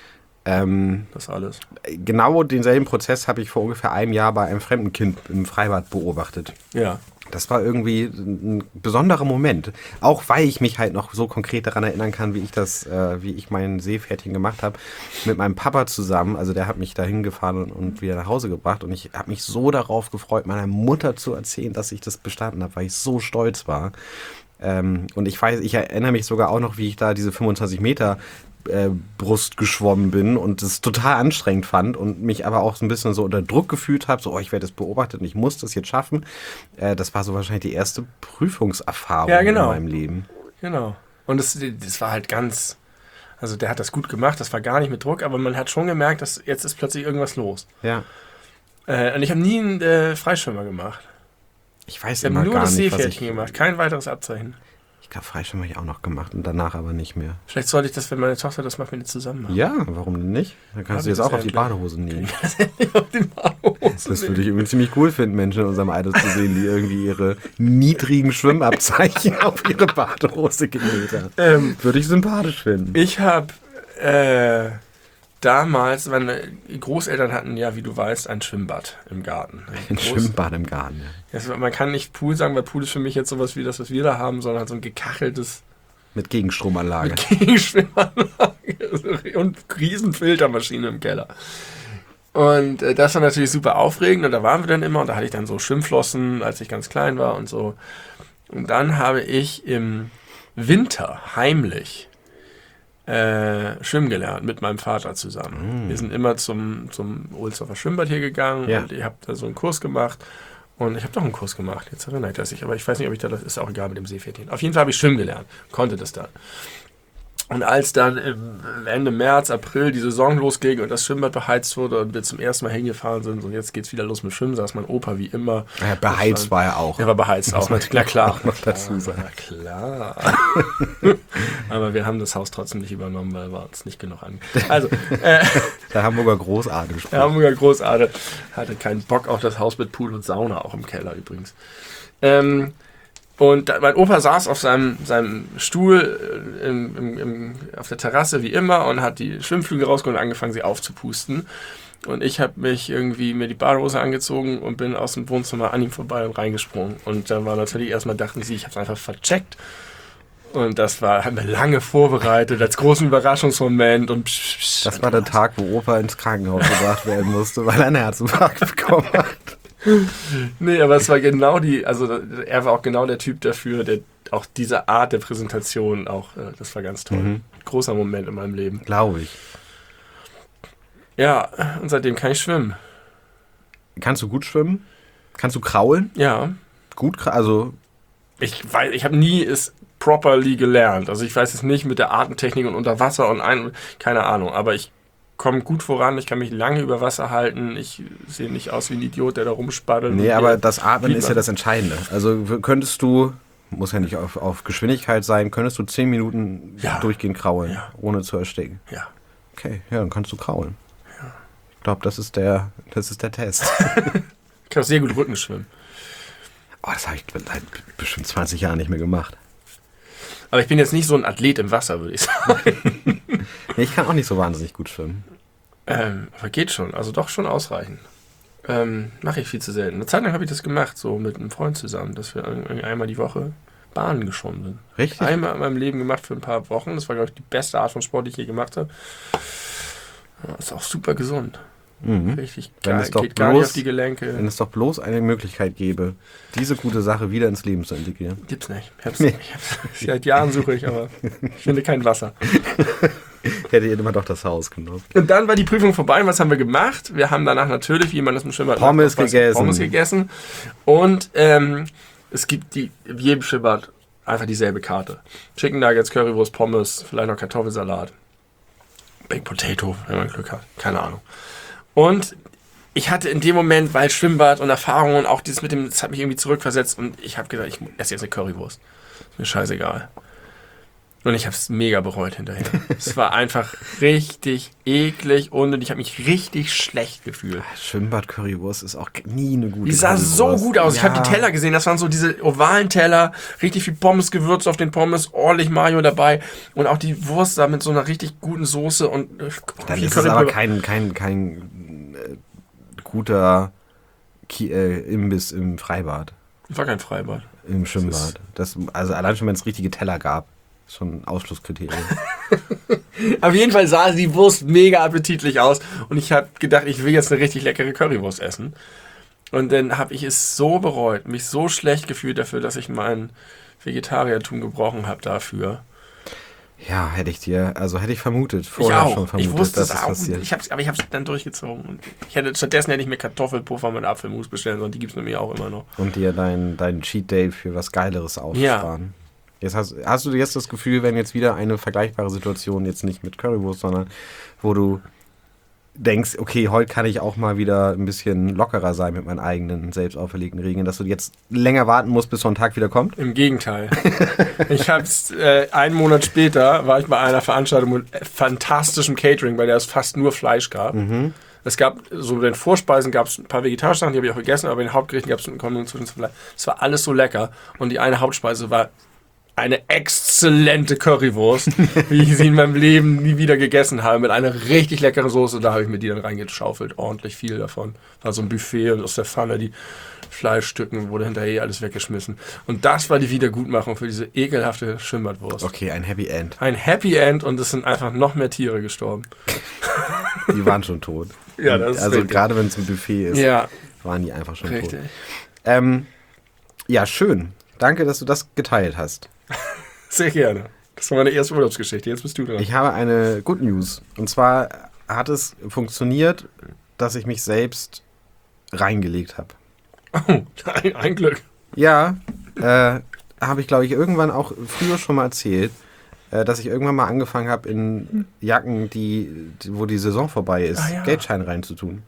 Ähm, Das alles. genau denselben Prozess habe ich vor ungefähr einem Jahr bei einem fremden Kind im Freibad beobachtet. Ja. Das war irgendwie ein besonderer Moment. Auch weil ich mich halt noch so konkret daran erinnern kann, wie ich das, äh, wie ich mein Seepferdchen gemacht habe. Mit meinem Papa zusammen. Also der hat mich da hingefahren und, und wieder nach Hause gebracht. Und ich habe mich so darauf gefreut, meiner Mutter zu erzählen, dass ich das bestanden habe, weil ich so stolz war. Ähm, und ich weiß, ich erinnere mich sogar auch noch, wie ich da diese fünfundzwanzig Meter Äh, Brust geschwommen bin und es total anstrengend fand und mich aber auch so ein bisschen so unter Druck gefühlt habe, so, oh, ich werde das beobachtet und ich muss das jetzt schaffen. Äh, das war so wahrscheinlich die erste Prüfungserfahrung ja, genau. in meinem Leben. Genau. Und das, das war halt ganz, also der hat das gut gemacht, das war gar nicht mit Druck, aber man hat schon gemerkt, dass jetzt ist plötzlich irgendwas los. Ja. Äh, und ich habe nie einen äh, Freischwimmer gemacht. Ich weiß Ich habe immer nur gar das nicht, was Seepferdchen ich... gemacht, kein weiteres Abzeichen. Ich glaube, Freischwimmer habe ich auch noch gemacht und danach aber nicht mehr. Vielleicht sollte ich das, wenn meine Tochter das macht, mit ihr zusammen machen. Ja, warum denn nicht? Dann kannst Hab du ich jetzt auch das auf die endlich? Badehose nähen. Auf den Badehosen. Das würde ich irgendwie ziemlich cool finden, Menschen in unserem Alter zu sehen, die irgendwie ihre niedrigen Schwimmabzeichen auf ihre Badehose genäht haben. Ähm, Würde ich sympathisch finden. Ich habe äh, damals, meine Großeltern hatten ja, wie du weißt, ein Schwimmbad im Garten. Ein Groß- Schwimmbad im Garten, ja. Das, man kann nicht Pool sagen, weil Pool ist für mich jetzt sowas wie das, was wir da haben, sondern halt so ein gekacheltes Mit Gegenstromanlage. Gegenschwimmanlage und riesen Filtermaschine im Keller. Und äh, das war natürlich super aufregend und da waren wir dann immer und da hatte ich dann so Schwimmflossen, als ich ganz klein war und so. Und dann habe ich im Winter heimlich äh, schwimmen gelernt mit meinem Vater zusammen. Mm. Wir sind immer zum, zum Ohlsdorfer Schwimmbad hier gegangen Ja. und ich habe da so einen Kurs gemacht. Und ich habe doch einen Kurs gemacht, jetzt erinnere ich das nicht, aber ich weiß nicht, ob ich da, das ist auch egal mit dem Seepferdchen. Auf jeden Fall habe ich schwimmen gelernt, konnte das dann. Und als dann im Ende März, April die Saison losging und das Schwimmbad beheizt wurde und wir zum ersten Mal hingefahren sind und jetzt geht's wieder los mit Schwimmen, saß mein Opa wie immer. Ja, beheizt war er auch. Er war beheizt auch. man Na klar. auch noch dazu sagen. Na klar. Aber wir haben das Haus trotzdem nicht übernommen, weil wir uns nicht genug an. Also, äh, Der Hamburger Großadel der gesprochen. Hamburger Großadel hatte keinen Bock auf das Haus mit Pool und Sauna, auch im Keller übrigens. Ähm, und da, mein Opa saß auf seinem, seinem Stuhl äh, im, im, im, auf der Terrasse wie immer und hat die Schwimmflügel rausgeholt und angefangen, sie aufzupusten. Und ich habe mich irgendwie mir die Badehose angezogen und bin aus dem Wohnzimmer an ihm vorbei und reingesprungen. Und dann war natürlich erstmal, dachten sie, ich habe es einfach vercheckt. Und das war, haben wir lange vorbereitet, als großen Überraschungsmoment. Und psch, psch, Das war der Tag, wo Opa ins Krankenhaus gebracht werden musste, weil er einen Herzinfarkt bekommen hat. Nee, aber es war genau die, also er war auch genau der Typ dafür, der auch diese Art der Präsentation auch, äh, das war ganz toll. Mhm. Großer Moment in meinem Leben. Glaube ich. Ja, und seitdem kann ich schwimmen. Kannst du gut schwimmen? Kannst du kraulen? Ja. Gut, kra- also Ich weiß, ich habe nie es properly gelernt. Also ich weiß es nicht mit der Atemtechnik und unter Wasser und ein, keine Ahnung, aber ich komme gut voran, ich kann mich lange über Wasser halten, ich sehe nicht aus wie ein Idiot, der da rumspaddelt. nee, und aber der- das Atmen Wie ist ja man- das Entscheidende. Also w- könntest du, muss ja nicht auf, auf Geschwindigkeit sein, könntest du zehn Minuten Ja. durchgehend kraulen, Ja. ohne zu ersticken. Ja. Okay, ja, dann kannst du kraulen. Ich glaube, das ist der, das ist der Test. Ich kann auch sehr gut Rücken schwimmen. Oh, das habe ich seit bestimmt zwanzig Jahren nicht mehr gemacht. Aber ich bin jetzt nicht so ein Athlet im Wasser, würde ich sagen. Nee, ich kann auch nicht so wahnsinnig gut schwimmen. Ähm, aber geht schon, also doch schon ausreichend. Ähm, Mache ich viel zu selten. Eine Zeit lang habe ich das gemacht, so mit einem Freund zusammen, dass wir irgendwie einmal die Woche Bahnen geschwommen sind. Richtig? Einmal in meinem Leben gemacht für ein paar Wochen. Das war, glaube ich, die beste Art von Sport, die ich je gemacht habe. Ja, ist auch super gesund. Mhm. Richtig Wenn geil. es doch Geht gar nicht bloß- auf die Gelenke. Wenn es doch bloß eine Möglichkeit gäbe, diese gute Sache wieder ins Leben zu integrieren. Gibt's nicht. Ich hab's, Nee. ich hab's, seit Jahren suche ich, aber ich finde kein Wasser. Hätte ihr immer doch das Haus genommen. Und dann war die Prüfung vorbei. Und was haben wir gemacht? Wir haben danach natürlich, wie man das im Schwimmbad Pommes macht, was- gegessen. Pommes gegessen. Und ähm, es gibt die, in jedem Schwimmbad einfach dieselbe Karte. Chicken Nuggets, Currywurst, Pommes, vielleicht noch Kartoffelsalat. Baked Potato, wenn man Glück hat. Keine Ahnung. Und ich hatte in dem Moment, weil Schwimmbad und Erfahrung und auch dieses mit dem, das hat mich irgendwie zurückversetzt und ich habe gesagt, ich esse jetzt eine Currywurst. Ist mir scheißegal. Und ich habe es mega bereut hinterher. Es war einfach richtig eklig und ich habe mich richtig schlecht gefühlt. Schwimmbad-Currywurst ist auch nie eine gute Die sah so Currywurst. gut aus. Ich Ja. habe die Teller gesehen. Das waren so diese ovalen Teller. Richtig viel Pommes gewürzt auf den Pommes. Ordentlich Mayo dabei. Und auch die Wurst da mit so einer richtig guten Soße. Und äh, Dann viel ist es Curry aber drüber. kein, kein, kein äh, guter Ki äh, Imbiss im Freibad. War kein Freibad. Im Schwimmbad. Das, also allein schon, wenn es richtige Teller gab. Schon ein Ausschlusskriterium. Auf jeden Fall sah die Wurst mega appetitlich aus. Und ich habe gedacht, ich will jetzt eine richtig leckere Currywurst essen. Und dann habe ich es so bereut, mich so schlecht gefühlt dafür, dass ich mein Vegetariertum gebrochen habe dafür. Ja, hätte ich dir, also hätte ich vermutet, vorher ich auch. schon vermutet, ich wusste dass es es auch. passiert. Ich hab's, aber ich habe es dann durchgezogen. Und ich hätte, stattdessen hätte ich mir Kartoffelpuffer mit Apfelmus bestellen sollen. Die gibt es nämlich auch immer noch. Und dir dein, dein Cheat Day für was Geileres aufsparen. Ja. Jetzt hast, hast du jetzt das Gefühl, wenn jetzt wieder eine vergleichbare Situation, jetzt nicht mit Currywurst, sondern wo du denkst, okay, heute kann ich auch mal wieder ein bisschen lockerer sein mit meinen eigenen selbst auferlegten Regeln, dass du jetzt länger warten musst, bis so ein Tag wieder kommt? Im Gegenteil. ich hab's, äh, einen Monat später war ich bei einer Veranstaltung mit fantastischem Catering, bei der es fast nur Fleisch gab. Mhm. Es gab, so bei den Vorspeisen gab es ein paar vegetarische Sachen, die habe ich auch gegessen, aber bei den Hauptgerichten gab es eine Kombination zwischen Fleisch. Es war alles so lecker und die eine Hauptspeise war eine exzellente Currywurst, wie ich sie in meinem Leben nie wieder gegessen habe, mit einer richtig leckeren Soße. Da habe ich mir die dann reingeschaufelt, ordentlich viel davon. War so ein Buffet und aus der Pfanne die Fleischstücken wurde hinterher alles weggeschmissen. Und das war die Wiedergutmachung für diese ekelhafte Schwimmbadwurst. Okay, ein Happy End. Ein Happy End und es sind einfach noch mehr Tiere gestorben. Die waren schon tot. Ja, das ist Also richtig. gerade wenn es ein Buffet ist, ja. waren die einfach schon Richtig. tot. Ähm, ja, schön. Danke, dass du das geteilt hast. Sehr gerne. Das war meine erste Urlaubsgeschichte. Jetzt bist du dran. Ich habe eine Good News. Und zwar hat es funktioniert, dass ich mich selbst reingelegt habe. Oh, ein, ein Glück. Ja, äh, habe ich, glaube ich, irgendwann auch früher schon mal erzählt, äh, dass ich irgendwann mal angefangen habe, in Jacken, die, die, wo die Saison vorbei ist, ah, ja. Geldschein reinzutun.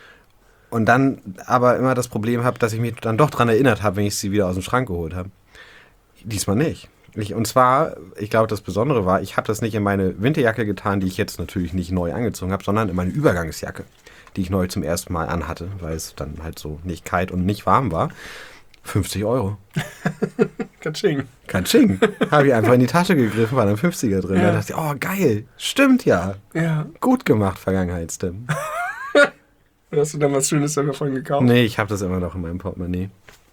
Und dann aber immer das Problem habe, dass ich mich dann doch dran erinnert habe, wenn ich sie wieder aus dem Schrank geholt habe. Diesmal nicht. Ich, und zwar, ich glaube, das Besondere war, ich habe das nicht in meine Winterjacke getan, die ich jetzt natürlich nicht neu angezogen habe, sondern in meine Übergangsjacke, die ich neu zum ersten Mal anhatte, weil es dann halt so nicht kalt und nicht warm war. fünfzig Euro. Katsching. Katsching. Habe ich einfach in die Tasche gegriffen, war dann fünfziger drin. Ja. Da dachte ich, oh geil, stimmt ja. Ja. Gut gemacht, Vergangenheitstim. Hast du dann was Schönes davon gekauft? Nee, ich habe das immer noch in meinem Portemonnaie.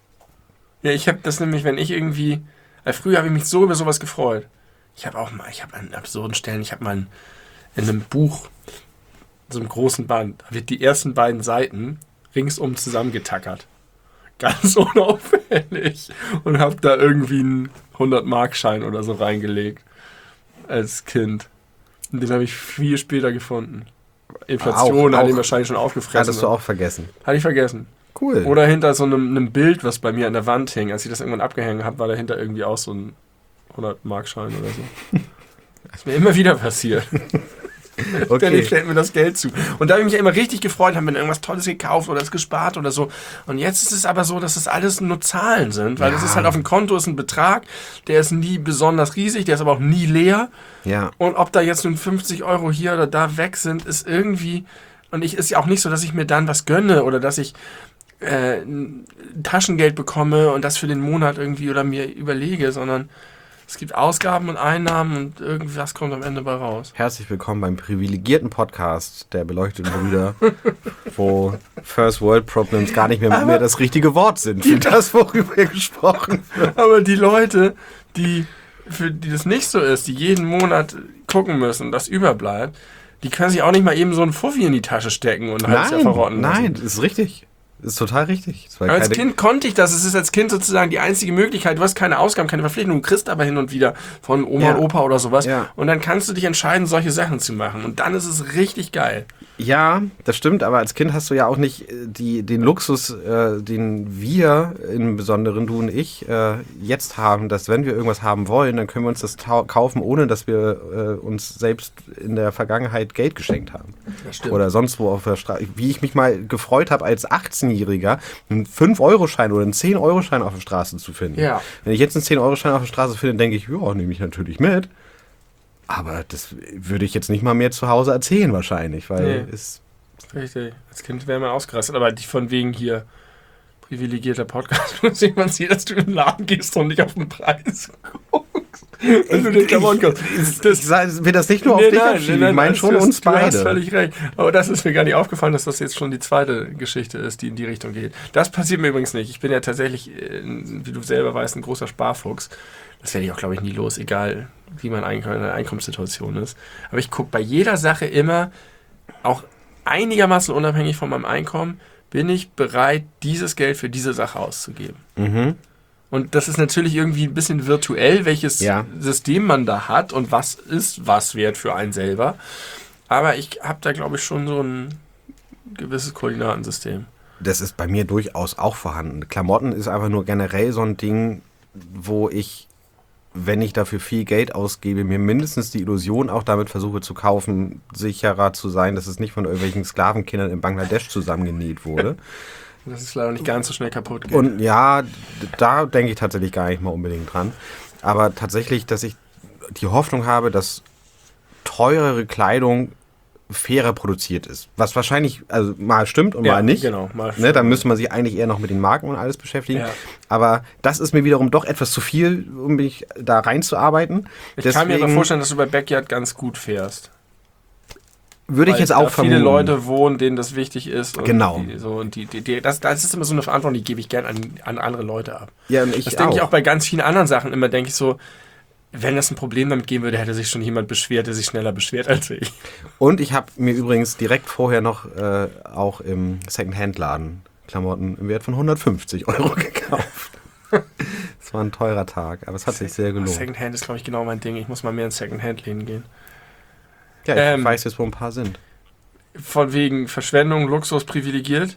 Ja, ich habe das nämlich, wenn ich irgendwie... Weil früher habe ich mich so über sowas gefreut. Ich habe auch mal, ich habe an absurden Stellen, ich habe mal in, in einem Buch, so einem großen Band, da wird die ersten beiden Seiten ringsum zusammengetackert. Ganz unauffällig. Und habe da irgendwie einen hundert-Mark-Schein oder so reingelegt. Als Kind. Und den habe ich viel später gefunden. Inflation auch, hat auch, ihn wahrscheinlich schon aufgefressen. Hattest du auch vergessen? Hatte ich vergessen. Cool. Oder hinter so einem, einem Bild, was bei mir an der Wand hing. Als ich das irgendwann abgehängt habe, war dahinter irgendwie auch so ein hundert-Mark-Schein oder so. Das ist mir immer wieder passiert. Okay. Dann stellt mir das Geld zu. Und da habe ich mich ja immer richtig gefreut, habe mir irgendwas Tolles gekauft oder es gespart oder so. Und jetzt ist es aber so, dass es alles nur Zahlen sind, weil Ja. das ist halt auf dem Konto ist ein Betrag, der ist nie besonders riesig, der ist aber auch nie leer. Ja. Und ob da jetzt nun fünfzig Euro hier oder da weg sind, ist irgendwie... Und ich ist ja auch nicht so, dass ich mir dann was gönne oder dass ich äh, Taschengeld bekomme und das für den Monat irgendwie oder mir überlege, sondern es gibt Ausgaben und Einnahmen und irgendwas kommt am Ende bei raus. Herzlich willkommen beim privilegierten Podcast der beleuchteten Brüder, wo First World Problems gar nicht mehr, mehr das richtige Wort sind für das, worüber hier gesprochen wird. Aber die Leute, die für die das nicht so ist, die jeden Monat gucken müssen, das überbleibt, die können sich auch nicht mal eben so einen Fuffi in die Tasche stecken und ein halbes Jahr verrotten lassen. Nein, ist richtig. Ist total richtig. Das war Aber als keine- Kind konnte ich das. Es ist als Kind sozusagen die einzige Möglichkeit. Du hast keine Ausgaben, keine Verpflichtungen. Du kriegst aber hin und wieder von Oma Ja. und Opa oder sowas. Ja. Und dann kannst du dich entscheiden, solche Sachen zu machen. Und dann ist es richtig geil. Ja, das stimmt, aber als Kind hast du ja auch nicht äh, die, den Luxus, äh, den wir, im Besonderen du und ich, äh, jetzt haben, dass wenn wir irgendwas haben wollen, dann können wir uns das tau- kaufen, ohne dass wir äh, uns selbst in der Vergangenheit Geld geschenkt haben. Das stimmt. Oder sonst wo auf der Straße. Wie ich mich mal gefreut habe, als achtzehnjähriger einen fünf Euro Schein oder einen zehn Euro Schein auf der Straße zu finden. Ja. Wenn ich jetzt einen zehn Euro Schein auf der Straße finde, denke ich, ja, nehme ich natürlich mit. Aber das würde ich jetzt nicht mal mehr zu Hause erzählen wahrscheinlich, weil Nee. es... Richtig. Als Kind wäre man ausgerastet. Aber die von wegen hier privilegierter Podcast, muss jemand sehen, dass du in den Laden gehst und nicht auf den Preis guckst. Wenn du den Klamotten kaufst. Das, ich will das nicht nur auf nee, dich nein, abschieben, nee, ich meine schon du hast, uns beide. Du hast völlig recht. Aber das ist mir gar nicht aufgefallen, dass das jetzt schon die zweite Geschichte ist, die in die Richtung geht. Das passiert mir übrigens nicht. Ich bin ja tatsächlich, wie du selber weißt, ein großer Sparfuchs. Das werde ich auch, glaube ich, nie los, egal wie meine Einkommenssituation ist. Aber ich gucke bei jeder Sache immer, auch einigermaßen unabhängig von meinem Einkommen, bin ich bereit, dieses Geld für diese Sache auszugeben. Mhm. Und das ist natürlich irgendwie ein bisschen virtuell, welches ja. System man da hat und was ist was wert für einen selber. Aber ich habe da, glaube ich, schon so ein gewisses Koordinatensystem. Das ist bei mir durchaus auch vorhanden. Klamotten ist einfach nur generell so ein Ding, wo ich, wenn ich dafür viel Geld ausgebe, mir mindestens die Illusion auch damit versuche zu kaufen, sicherer zu sein, dass es nicht von irgendwelchen Sklavenkindern in Bangladesch zusammengenäht wurde. Das ist leider nicht ganz so schnell kaputt geht. Und ja, da denke ich tatsächlich gar nicht mal unbedingt dran. Aber tatsächlich, dass ich die Hoffnung habe, dass teurere Kleidung fairer produziert ist. Was wahrscheinlich also mal stimmt und ja, mal nicht. Genau, mal ne, dann müsste man sich eigentlich eher noch mit den Marken und alles beschäftigen. Ja. Aber das ist mir wiederum doch etwas zu viel, um mich da reinzuarbeiten. Ich Deswegen kann mir aber vorstellen, dass du bei Backyard ganz gut fährst. würde ich jetzt auch vermuten. Viele vermuten. Leute wohnen, denen das wichtig ist. Und Genau. Die, so, und die, die, die, das, das ist immer so eine Verantwortung, die gebe ich gerne an, an andere Leute ab. Ja, und ich das denke ich auch. auch bei ganz vielen anderen Sachen immer, denke ich so, wenn das ein Problem damit geben würde, hätte sich schon jemand beschwert, der sich schneller beschwert als ich. Und ich habe mir übrigens direkt vorher noch äh, auch im Secondhand-Laden Klamotten im Wert von hundertfünfzig Euro gekauft. Es war ein teurer Tag, aber es hat sich sehr gelohnt. Secondhand ist, glaube ich, genau mein Ding. Ich muss mal mehr in Secondhand-Läden gehen. Ja, ich Ähm, weiß jetzt, wo ein paar sind. Von wegen Verschwendung, Luxus, privilegiert.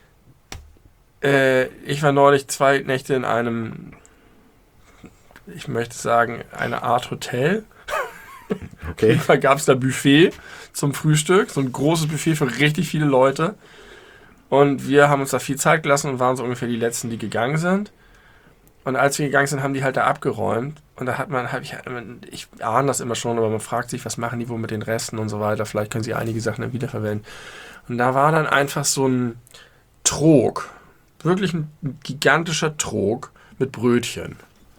Äh, ich war neulich zwei Nächte in einem, ich möchte sagen, eine Art Hotel. Auf jeden Okay. Fall gab es da Buffet zum Frühstück, so ein großes Buffet für richtig viele Leute. Und wir haben uns da viel Zeit gelassen und waren so ungefähr die Letzten, die gegangen sind. Und als wir gegangen sind, haben die halt da abgeräumt. Und da hat man, hab ich, ich ahne das immer schon, aber man fragt sich, was machen die wohl mit den Resten und so weiter. Vielleicht können sie einige Sachen dann wiederverwenden. Und da war dann einfach so ein Trog, wirklich ein gigantischer Trog mit Brötchen.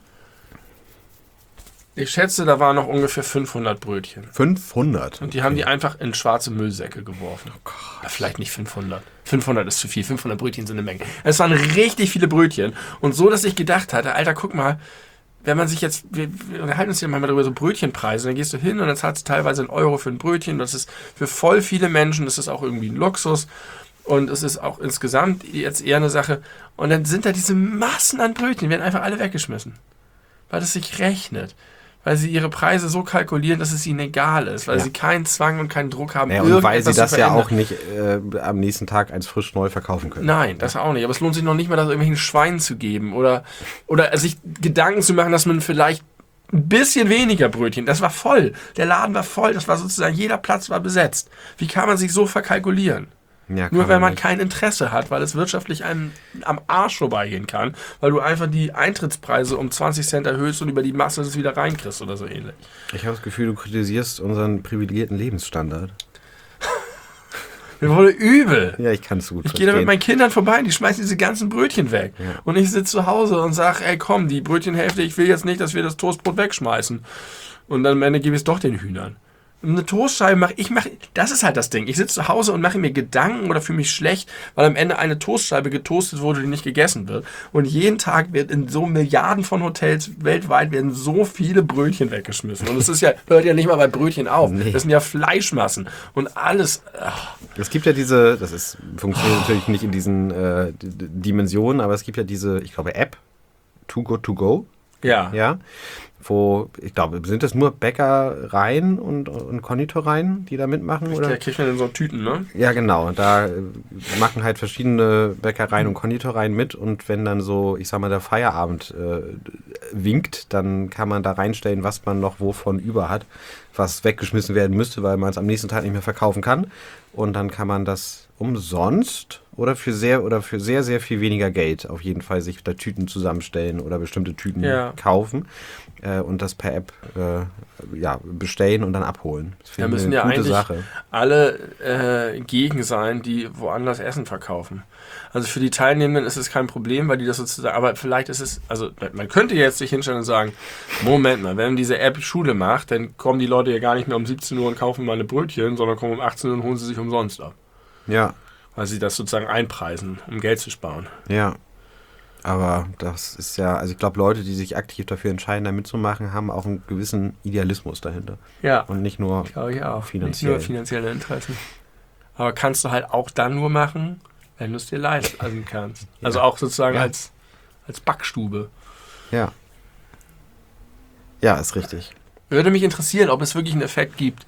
Ich schätze, da waren noch ungefähr fünfhundert Brötchen. fünfhundert? Und die haben die einfach in schwarze Müllsäcke geworfen. Oh Gott. Ja, vielleicht nicht fünfhundert. fünfhundert ist zu viel. fünfhundert Brötchen sind eine Menge. Es waren richtig viele Brötchen. Und so, dass ich gedacht hatte, Alter, guck mal, wenn man sich jetzt, wir, wir unterhalten uns ja manchmal darüber, so Brötchenpreise, dann gehst du hin und dann zahlst du teilweise einen Euro für ein Brötchen. Das ist für voll viele Menschen, das ist auch irgendwie ein Luxus. Und es ist auch insgesamt jetzt eher eine Sache. Und dann sind da diese Massen an Brötchen, die werden einfach alle weggeschmissen. Weil das sich rechnet. Weil sie ihre Preise so kalkulieren, dass es ihnen egal ist. Weil ja. sie keinen Zwang und keinen Druck haben, ja, und weil sie irgendetwas das zu ja verändern. auch nicht äh, am nächsten Tag als frisch neu verkaufen können. Nein, das auch nicht. Aber es lohnt sich noch nicht mal, das irgendwelchen Schweinen zu geben. Oder, oder sich Gedanken zu machen, dass man vielleicht ein bisschen weniger Brötchen, das war voll. Der Laden war voll, das war sozusagen, jeder Platz war besetzt. Wie kann man sich so verkalkulieren? Ja, Nur kann weil man nicht. kein Interesse hat, weil es wirtschaftlich einem am Arsch vorbeigehen kann, weil du einfach die Eintrittspreise um zwanzig Cent erhöhst und über die Masse das wieder reinkriegst oder so ähnlich. Ich habe das Gefühl, du kritisierst unseren privilegierten Lebensstandard. Mir wurde übel. Ja, ich kann es gut Ich gehe da mit verstehen. meinen Kindern vorbei, die schmeißen diese ganzen Brötchen weg. Ja. Und ich sitze zu Hause und sage, ey komm, die Brötchenhälfte, ich will jetzt nicht, dass wir das Toastbrot wegschmeißen. Und dann am Ende gebe ich es doch den Hühnern. Eine Toastscheibe mache ich, mache, das ist halt das Ding. Ich sitze zu Hause und mache mir Gedanken oder fühle mich schlecht, weil am Ende eine Toastscheibe getoastet wurde, die nicht gegessen wird. Und jeden Tag wird in so Milliarden von Hotels weltweit werden so viele Brötchen weggeschmissen. Und es ist ja, hört ja nicht mal bei Brötchen auf. Nee. Das sind ja Fleischmassen und alles. Ach. Es gibt ja diese, das ist, funktioniert natürlich nicht in diesen äh, D- D- Dimensionen, aber es gibt ja diese, ich glaube, App, Too Good To Go, Ja. ja, wo, ich glaube, sind das nur Bäckereien und, und Konditoreien, die da mitmachen? Oder? Der kriegt man in so Tüten, ne? Ja, genau. Und da äh, machen halt verschiedene Bäckereien und Konditoreien mit. Und wenn dann so, ich sag mal, der Feierabend äh, winkt, dann kann man da reinstellen, was man noch wovon über hat, was weggeschmissen werden müsste, weil man es am nächsten Tag nicht mehr verkaufen kann. Und dann kann man das umsonst oder für sehr oder für sehr, sehr viel weniger Geld auf jeden Fall sich da Tüten zusammenstellen oder bestimmte Tüten Ja. kaufen. Äh, äh, und das per App äh, ja, bestellen und dann abholen. Das Da müssen ja eigentlich alle äh, gegen sein, die woanders Essen verkaufen. Also für die Teilnehmenden ist es kein Problem, weil die das sozusagen, aber vielleicht ist es, also man könnte jetzt sich hinstellen und sagen, Moment mal, wenn diese App Schule macht, dann kommen die Leute ja gar nicht mehr um siebzehn Uhr und kaufen mal eine Brötchen, sondern kommen um achtzehn Uhr und holen sie sich umsonst ab. Ja. Weil sie das sozusagen einpreisen, um Geld zu sparen. Ja. Aber das ist ja, also ich glaube, Leute, die sich aktiv dafür entscheiden, da mitzumachen, haben auch einen gewissen Idealismus dahinter. Ja. Und nicht nur glaube ich auch. finanziell. Nicht nur finanzielle Interessen. Aber kannst du halt auch dann nur machen, wenn du es dir leisten kannst. Ja. Also auch sozusagen ja. als, als Backstube. Ja. Ja, ist richtig. Würde mich interessieren, ob es wirklich einen Effekt gibt.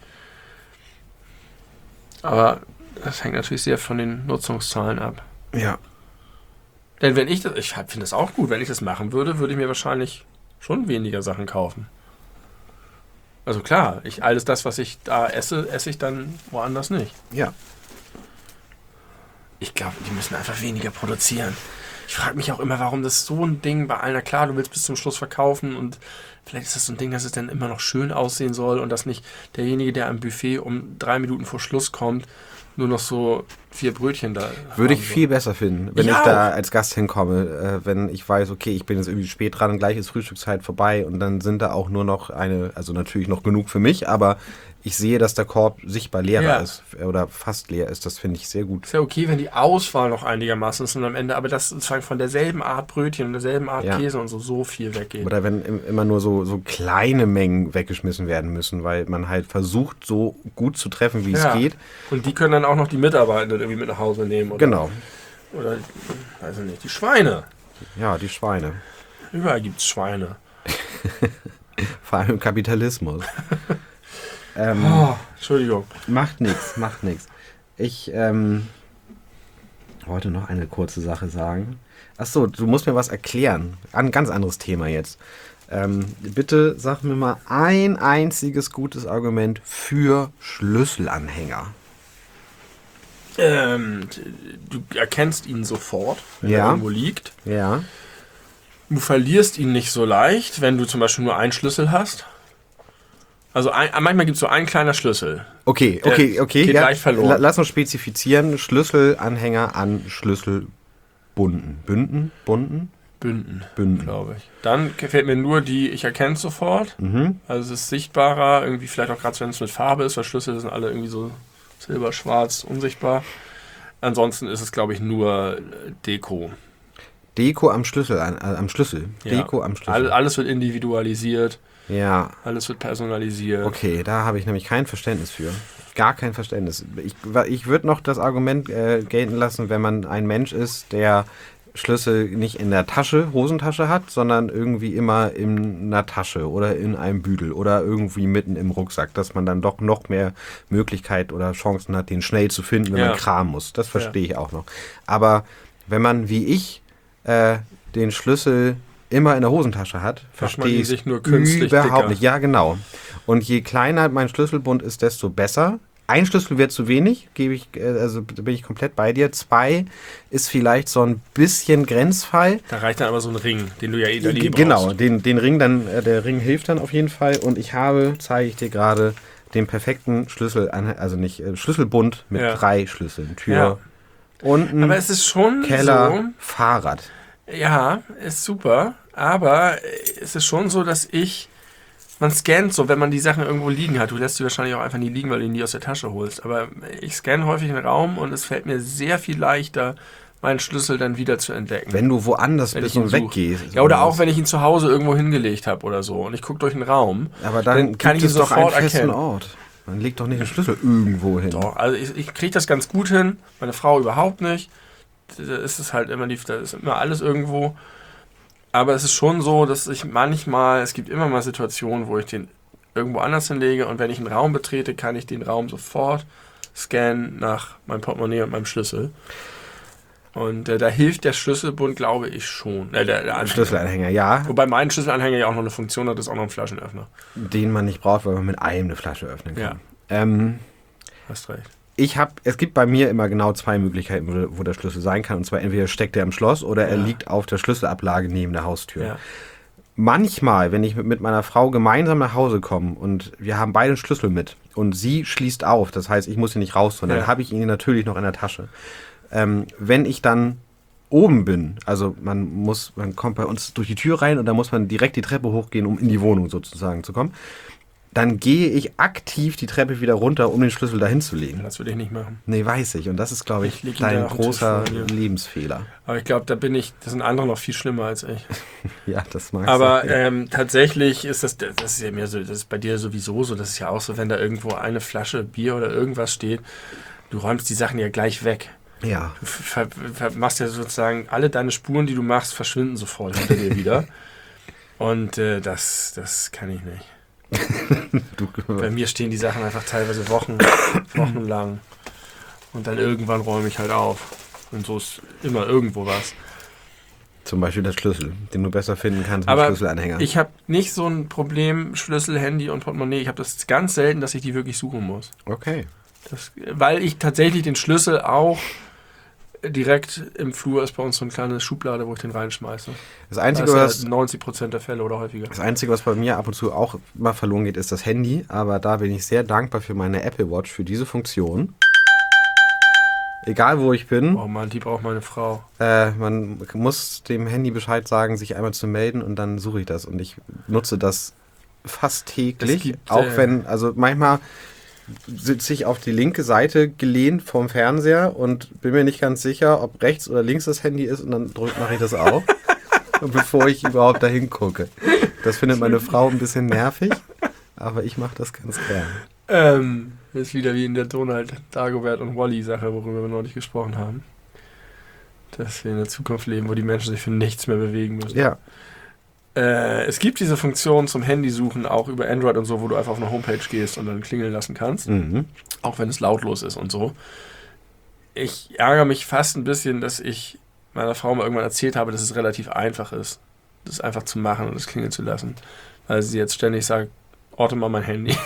Aber das hängt natürlich sehr von den Nutzungszahlen ab. Ja. Denn wenn ich das, ich finde das auch gut, wenn ich das machen würde, würde ich mir wahrscheinlich schon weniger Sachen kaufen. Also klar, ich, alles das, was ich da esse, esse ich dann woanders nicht. Ja. Ich glaube, die müssen einfach weniger produzieren. Ich frage mich auch immer, warum das so ein Ding bei allen, na klar, du willst bis zum Schluss verkaufen und vielleicht ist das so ein Ding, dass es dann immer noch schön aussehen soll und dass nicht derjenige, der am Buffet um drei Minuten vor Schluss kommt, nur noch so vier Brötchen da. Würde ich viel besser finden, wenn ich ich auch. da als Gast hinkomme, äh, wenn ich weiß, okay, ich bin jetzt irgendwie spät dran und gleich ist Frühstückszeit vorbei und dann sind da auch nur noch eine, also natürlich noch genug für mich, aber ich sehe, dass der Korb sichtbar leer Ja. ist oder fast leer ist. Das finde ich sehr gut. Ist ja okay, wenn die Auswahl noch einigermaßen ist und am Ende, aber das sozusagen von derselben Art Brötchen und derselben Art Ja. Käse und so, so viel weggeht. Oder wenn im- immer nur so, so kleine Mengen weggeschmissen werden müssen, weil man halt versucht, so gut zu treffen, wie Ja. es geht. Und die können dann auch noch die Mitarbeitenden irgendwie mit nach Hause nehmen. Oder, Genau. Oder, weiß ich nicht, die Schweine. Ja, die Schweine. Überall gibt es Schweine. Vor allem im Kapitalismus. ähm, Oh, Entschuldigung. Macht nichts, macht nichts. Ich ähm, wollte noch eine kurze Sache sagen. Achso, du musst mir was erklären. Ein ganz anderes Thema jetzt. Ähm, bitte sag mir mal ein einziges gutes Argument für Schlüsselanhänger. Ähm, du erkennst ihn sofort, wenn Ja. er irgendwo liegt. Ja. Du verlierst ihn nicht so leicht, wenn du zum Beispiel nur einen Schlüssel hast. Also ein, manchmal gibt es so einen kleiner Schlüssel. Okay, Der okay, okay. geht leicht verloren. La- Lass uns spezifizieren. Schlüsselanhänger an Schlüsselbunden. Bünden? Bunden? Bünden, Bünden. glaube ich. Dann gefällt mir nur die, ich erkenne es sofort. Mhm. Also es ist sichtbarer, irgendwie vielleicht auch gerade wenn es mit Farbe ist, weil Schlüssel sind alle irgendwie so silber, schwarz, unsichtbar. Ansonsten ist es, glaube ich, nur Deko. Deko am Schlüssel, an, äh, am Schlüssel. Ja. Deko am Schlüssel. All, alles wird individualisiert, Ja, alles wird personalisiert. okay, da habe ich nämlich kein Verständnis für. Gar kein Verständnis. Ich, ich würde noch das Argument äh, gelten lassen, wenn man ein Mensch ist, der Schlüssel nicht in der Tasche, Hosentasche hat, sondern irgendwie immer in einer Tasche oder in einem Büdel oder irgendwie mitten im Rucksack, dass man dann doch noch mehr Möglichkeit oder Chancen hat, den schnell zu finden, wenn Ja. man kramen muss. Das verstehe ich auch noch. Aber wenn man, wie ich, äh, den Schlüssel immer in der Hosentasche hat, Macht man verstehe die ich sich nur künstlich überhaupt dicker. nicht. Ja, genau. Und je kleiner mein Schlüsselbund ist, desto besser. Ein Schlüssel wird zu wenig, gebe ich, äh, also bin ich komplett bei dir. Zwei ist vielleicht so ein bisschen Grenzfall. Da reicht dann aber so ein Ring, den du ja eh da G- nie Genau, brauchst. den, den Ring dann, äh, der Ring hilft dann auf jeden Fall. Und ich habe, zeige ich dir gerade, den perfekten Schlüssel, also nicht äh, Schlüsselbund mit Ja. drei Schlüsseln. Tür, Ja. unten, Aber es ist schon Keller, Fahrrad. so, ja, ist super, aber es ist schon so, dass ich, man scannt so, wenn man die Sachen irgendwo liegen hat, du lässt sie wahrscheinlich auch einfach nie liegen, weil du die nie aus der Tasche holst, aber ich scanne häufig den Raum und es fällt mir sehr viel leichter, meinen Schlüssel dann wieder zu entdecken. Wenn du woanders Wenn bist ich ihn und such. weggehst. Ja, oder auch wenn ich ihn zu Hause irgendwo hingelegt habe oder so und ich gucke durch den Raum. Aber dann, dann kann gibt ich es ihn doch einen sofort festen erkennen. Ort. Man legt doch nicht den Schlüssel irgendwo hin. Doch, also ich, ich kriege das ganz gut hin, meine Frau überhaupt nicht. Da ist es halt immer, die, da ist immer alles irgendwo. Aber es ist schon so, dass ich manchmal, es gibt immer mal Situationen, wo ich den irgendwo anders hinlege und wenn ich einen Raum betrete, kann ich den Raum sofort scannen nach meinem Portemonnaie und meinem Schlüssel. Und äh, da hilft der Schlüsselbund, glaube ich, schon. Äh, der, der Anhänger. Schlüsselanhänger, ja, Wobei mein Schlüsselanhänger ja auch noch eine Funktion hat, ist auch noch ein Flaschenöffner. den man nicht braucht, weil man mit einem eine Flasche öffnen kann. Ja. Ähm, Hast recht. ich habe, es gibt bei mir immer genau zwei Möglichkeiten, wo, wo der Schlüssel sein kann. Und zwar entweder steckt er im Schloss oder er Ja. liegt auf der Schlüsselablage neben der Haustür. Ja. manchmal, wenn ich mit, mit meiner Frau gemeinsam nach Hause komme und wir haben beide einen Schlüssel mit und sie schließt auf, das heißt, ich muss ihn nicht raus, sondern Ja. dann habe ich ihn natürlich noch in der Tasche. Ähm, wenn ich dann oben bin, also man muss, man kommt bei uns durch die Tür rein und dann muss man direkt die Treppe hochgehen, um in die Wohnung sozusagen zu kommen, dann gehe ich aktiv die Treppe wieder runter, um den Schlüssel dahin zu legen. Das würde ich nicht machen. Nee, weiß ich. Und das ist, glaube ich, Ich leg ihn da dein auf den Tisch großer vor dir. Lebensfehler. Aber ich glaube, da bin ich, das sind andere noch viel schlimmer als ich. Ja, das mag Aber sein. ähm, tatsächlich ist das, das ist ja mir so, das ist bei dir sowieso so, das ist ja auch so, wenn da irgendwo eine Flasche Bier oder irgendwas steht, du räumst die Sachen ja gleich weg. Ja. Du ver, ver, machst ja sozusagen, alle deine Spuren, die du machst, verschwinden sofort hinter dir wieder. Und äh, das, das kann ich nicht. Du, Bei mir stehen die Sachen einfach teilweise Wochen, wochenlang. Und dann irgendwann räume ich halt auf. Und so ist immer irgendwo was. zum Beispiel der Schlüssel, den du besser finden kannst mit Aber Schlüsselanhänger. ich habe nicht so ein Problem, Schlüssel, Handy und Portemonnaie. Ich habe das ganz selten, dass ich die wirklich suchen muss. Okay. Das, weil ich tatsächlich den Schlüssel auch direkt im Flur ist bei uns so eine kleine Schublade, wo ich den reinschmeiße. Das Das Einzige, ist was, ja neunzig Prozent der Fälle oder häufiger. das Einzige, was bei mir ab und zu auch mal verloren geht, ist das Handy. Aber da bin ich sehr dankbar für meine Apple Watch, für diese Funktion. Egal, wo ich bin, Oh Mann, die braucht meine Frau. äh, man muss dem Handy Bescheid sagen, sich einmal zu melden und dann suche ich das. Und ich nutze das fast täglich. Es gibt, auch äh, wenn, also manchmal sitze ich auf die linke Seite gelehnt vom Fernseher und bin mir nicht ganz sicher, ob rechts oder links das Handy ist und dann drück, mache ich das auf, bevor ich überhaupt dahin gucke. Das findet meine Frau ein bisschen nervig, aber ich mache das ganz gern. Ähm, das ist wieder wie in der Donald, Dagobert und Wally-Sache, worüber wir neulich gesprochen haben. Dass wir in der Zukunft leben, wo die Menschen sich für nichts mehr bewegen müssen. Ja, Äh, es gibt diese Funktion zum Handy suchen, auch über Android und so, wo du einfach auf eine Homepage gehst und dann klingeln lassen kannst. mhm. Auch wenn es lautlos ist und so. Ich ärgere mich fast ein bisschen, dass ich meiner Frau mal irgendwann erzählt habe, dass es relativ einfach ist, das einfach zu machen und es klingeln zu lassen. Weil sie jetzt ständig sagt, orte mal mein Handy.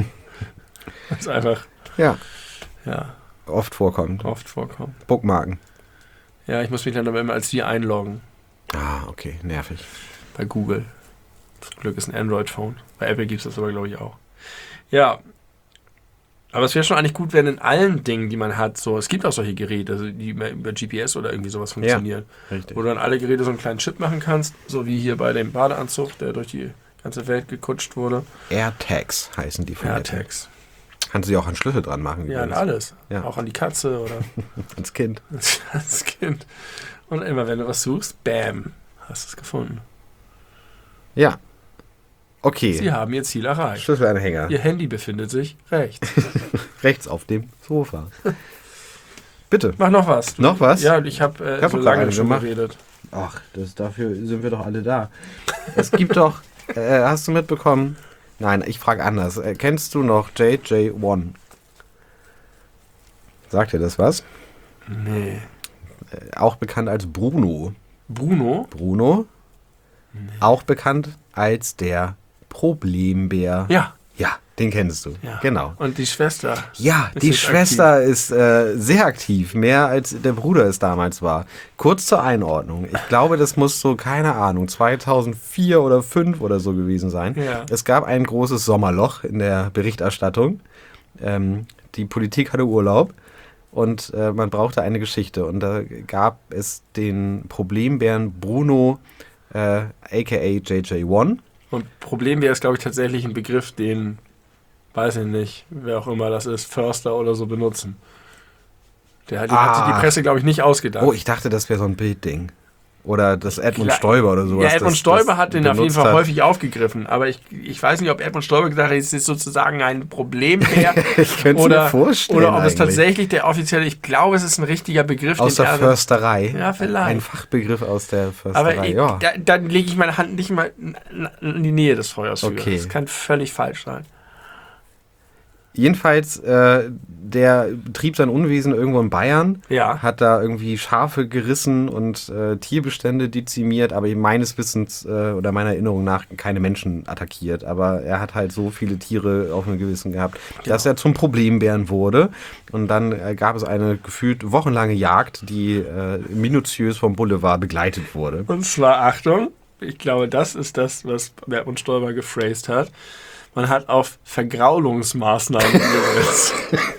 Das ist einfach, Ja, ja, oft vorkommt. oft vorkommt. Bookmarken. Ja, ich muss mich dann aber immer als wir einloggen Ah, okay, nervig. bei Google. Zum Glück ist ein Android-Phone. Bei Apple gibt es das aber, glaube ich, auch. Ja, aber es wäre schon eigentlich gut, wenn in allen Dingen, die man hat, so, es gibt auch solche Geräte, also die über G P S oder irgendwie sowas funktionieren, Richtig. wo du an alle Geräte so einen kleinen Chip machen kannst, so wie hier bei dem Badeanzug, der durch die ganze Welt gekutscht wurde. AirTags heißen die von Apple. AirTags. Kannst du ja auch einen Schlüssel dran machen. Ja, an übrigens. alles. Ja. Auch an die Katze oder Ans Kind. ans Kind. Und immer, wenn du was suchst, bam, hast du es gefunden. Ja. Okay. Sie haben ihr Ziel erreicht. Schlüsselanhänger. Ihr Handy befindet sich rechts. Rechts auf dem Sofa. Bitte. Mach noch was. Du, Noch was? Ja, ich habe äh, Ich hab so doch lange gerade schon gemacht. geredet. Ach, das, dafür sind wir doch alle da. Es gibt doch, äh, hast du mitbekommen? Nein, ich frage anders. Äh, kennst du noch J J One? Sagt dir das was? Nee. Äh, auch bekannt als Bruno. Bruno? Bruno? Auch bekannt als der Problembär. Ja. Ja, den kennst du. Ja. Genau. Und die Schwester. Ja, Ist die jetzt Schwester ist äh, sehr aktiv, mehr als der Bruder es damals war. Kurz zur Einordnung. Ich glaube, das muss so, keine Ahnung, zweitausendvier oder zweitausendfünf oder so gewesen sein. Ja. Es gab ein großes Sommerloch in der Berichterstattung. Ähm, die Politik hatte Urlaub und äh, man brauchte eine Geschichte. Und da gab es den Problembären Bruno, äh, aka J J One. Und Problem wäre es, glaube ich, tatsächlich ein Begriff, den, weiß ich nicht, wer auch immer das ist, Förster oder so benutzen. Der hat, den hat sich Ah. die Presse, glaube ich, nicht ausgedacht. Oh, ich dachte, das wäre so ein Bildding. Oder das Edmund Klar. Stoiber oder sowas. Ja, Edmund das, Stoiber das hat den auf jeden benutzt Fall hat. häufig aufgegriffen, aber ich, ich weiß nicht, ob Edmund Stoiber gesagt hat, es ist sozusagen ein Problembär Ich könnte es mir oder, vorstellen. oder ob es eigentlich. tatsächlich der offizielle, ich glaube, es ist ein richtiger Begriff. Aus den der er- Försterei. Ja, vielleicht. Ein Fachbegriff aus der Aber Försterei. ich, ja. da, dann lege ich meine Hand nicht mal in die Nähe des Feuers für. Okay. Das kann völlig falsch sein. Jedenfalls, äh, der trieb sein Unwesen irgendwo in Bayern, Ja. hat da irgendwie Schafe gerissen und äh, Tierbestände dezimiert, aber meines Wissens äh, oder meiner Erinnerung nach keine Menschen attackiert. Aber er hat halt so viele Tiere auf dem Gewissen gehabt, dass er zum Problembären wurde. Und dann äh, gab es eine gefühlt wochenlange Jagd, die äh, minutiös vom Boulevard begleitet wurde. Und zwar, Achtung, Ich glaube, das ist das, was Bertmund Stoiber gephrased hat. Man hat auf Vergraulungsmaßnahmen gesetzt.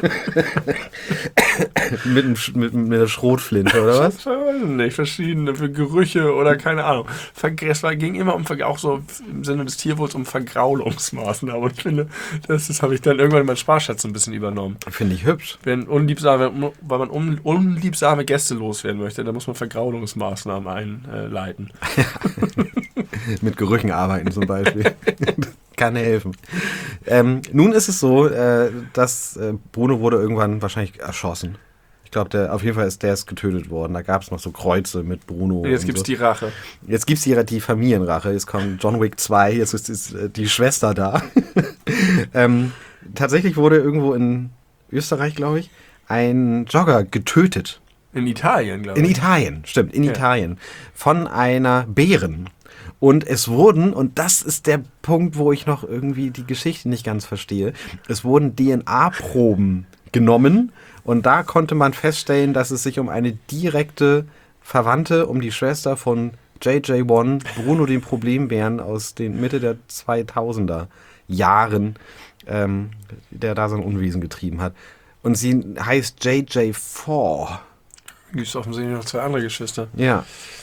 mit, einem Sch- mit, mit einer Schrotflinte, oder was? Ich weiß nicht, verschiedene für Gerüche oder keine Ahnung. Ver- Es war, ging immer um, Ver- auch so im Sinne des Tierwohls, um Vergraulungsmaßnahmen. Und ich finde, das, das habe ich dann irgendwann in meinen Sparschatz so ein bisschen übernommen. Finde ich hübsch. Wenn unliebsame, weil man un, unliebsame Gäste loswerden möchte, dann muss man Vergraulungsmaßnahmen einleiten. Mit Gerüchen arbeiten zum Beispiel. Kann helfen. Ähm, nun ist es so, äh, dass äh, Bruno wurde irgendwann wahrscheinlich erschossen. Ich glaube, der auf jeden Fall ist der ist getötet worden. Da gab es noch so Kreuze mit Bruno. Und jetzt und gibt es so. die Rache. Jetzt gibt es die, die Familienrache. Jetzt kommt John Wick zwei, jetzt ist, ist äh, die Schwester da. ähm, tatsächlich wurde irgendwo in Österreich, glaube ich, ein Jogger getötet. In Italien, glaube In ich. Italien, stimmt, in Ja. Italien. Von einer Bären. Und es wurden, und das ist der Punkt, wo ich noch irgendwie die Geschichte nicht ganz verstehe, es wurden D N A-Proben genommen und da konnte man feststellen, dass es sich um eine direkte Verwandte, um die Schwester von J J eins, Bruno den Problembären aus den Mitte der zweitausender Jahren, ähm, der da so ein Unwesen getrieben hat. Und sie heißt J J vier. Gibt es offensichtlich noch zwei andere Geschwister. Ja.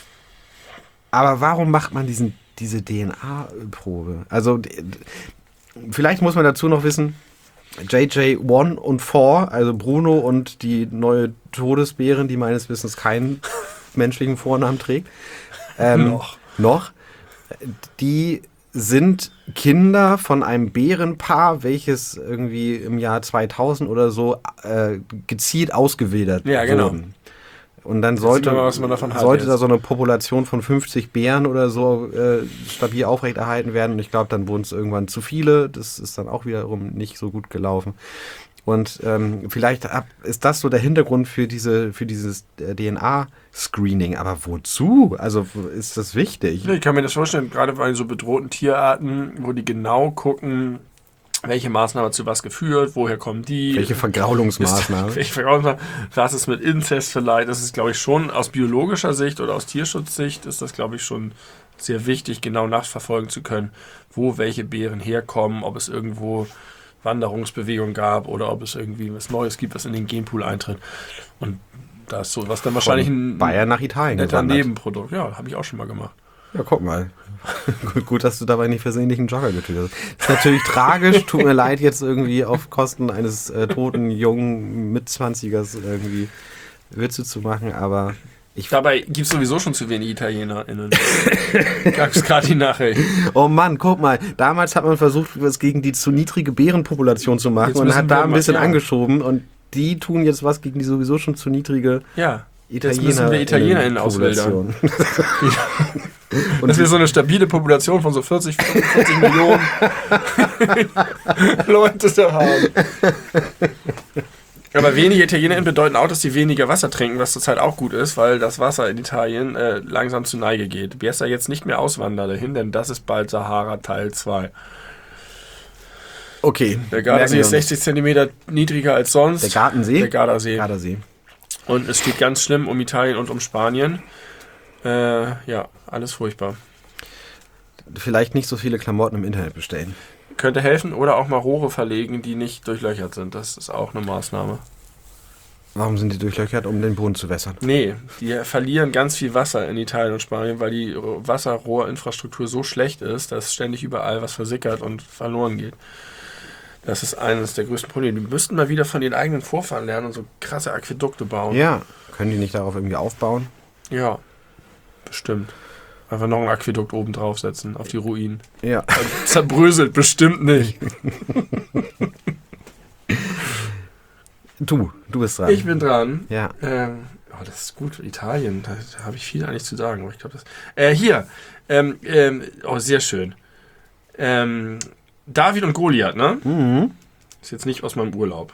Aber warum macht man diesen, diese D N A-Probe? Also, d- d- vielleicht muss man dazu noch wissen, J J eins und vier, also Bruno und die neue Todesbärin, die meines Wissens keinen menschlichen Vornamen trägt. Ähm, Noch. Noch. Die sind Kinder von einem Bärenpaar, welches irgendwie im Jahr zweitausend oder so äh, gezielt ausgewildert Ja, genau. wurden. Und dann sieht sollte, man mal, was man davon hat sollte jetzt. da so eine Population von fünfzig Bären oder so äh, stabil aufrechterhalten werden. Und ich glaube, dann wurden es irgendwann zu viele. Das ist dann auch wiederum nicht so gut gelaufen. Und ähm, vielleicht ab, ist das so der Hintergrund für diese für dieses äh, D N A-Screening. Aber wozu? Also w- ist das wichtig? Ich kann mir das vorstellen, gerade bei so bedrohten Tierarten, wo die genau gucken, welche Maßnahme zu was geführt, woher kommen die. Welche Vergraulungsmaßnahmen? Ist, welche Vergraulungsmaßnahmen? Was ist mit Inzest vielleicht? Das ist, glaube ich, schon aus biologischer Sicht oder aus Tierschutzsicht ist das, glaube ich, schon sehr wichtig, genau nachverfolgen zu können, wo welche Bären herkommen, ob es irgendwo Wanderungsbewegung gab oder ob es irgendwie was Neues gibt, was in den Genpool eintritt. Und da ist so was dann wahrscheinlich ein Bayern nach Italien netter gewandert. Nebenprodukt. Ja, habe ich auch schon mal gemacht. Ja, guck mal. gut, gut, dass du dabei nicht versehentlich einen Jogger getötet hast. Ist natürlich tragisch, tut mir leid, jetzt irgendwie auf Kosten eines äh, toten, jungen Mitzwanzigers irgendwie Witze zu machen, aber ich... Dabei gibt es sowieso schon zu wenig ItalienerInnen. Gab es gerade die Nachricht. Oh Mann, guck mal, damals hat man versucht, was gegen die zu niedrige Bärenpopulation zu machen Jetzt und müssen hat da wir ein mal- bisschen ja. angeschoben und die tun jetzt was gegen die sowieso schon zu niedrige Ja, Italiener. müssen wir ItalienerInnen Population. dass wir so eine stabile Population von so vierzig, fünfundvierzig Millionen Leute da haben. Aber weniger ItalienerInnen bedeuten auch, dass sie weniger Wasser trinken, was zurzeit auch gut ist, weil das Wasser in Italien äh, langsam zu Neige geht. Besser jetzt nicht mehr auswandern dahin, denn das ist bald Sahara Teil zwei. Okay. Der Gardasee merken ist wir uns. sechzig Zentimeter niedriger als sonst. Der Gartensee? Der Gardasee. Gardasee. Und es steht ganz schlimm um Italien und um Spanien. Äh, ja, alles furchtbar. Vielleicht nicht so viele Klamotten im Internet bestellen. Könnte helfen oder auch mal Rohre verlegen, die nicht durchlöchert sind. Das ist auch eine Maßnahme. Warum sind die durchlöchert, um den Boden zu wässern? Nee, die verlieren ganz viel Wasser in Italien und Spanien, weil die Wasserrohrinfrastruktur so schlecht ist, dass ständig überall was versickert und verloren geht. Das ist eines der größten Probleme. Die müssten mal wieder von ihren eigenen Vorfahren lernen und so krasse Aquädukte bauen. Ja, können die nicht darauf irgendwie aufbauen? Ja, bestimmt. Einfach noch ein Aquädukt oben draufsetzen auf die Ruinen. Ja. Zerbröselt bestimmt nicht. Du, du bist dran. Ich bin dran. Ja. Ähm, oh, das ist gut. Italien, da, da habe ich viel eigentlich zu sagen. Aber ich glaube, das. Äh, hier. Ähm, ähm, oh, sehr schön. Ähm, David und Goliath, ne? Mhm. Ist jetzt nicht aus meinem Urlaub.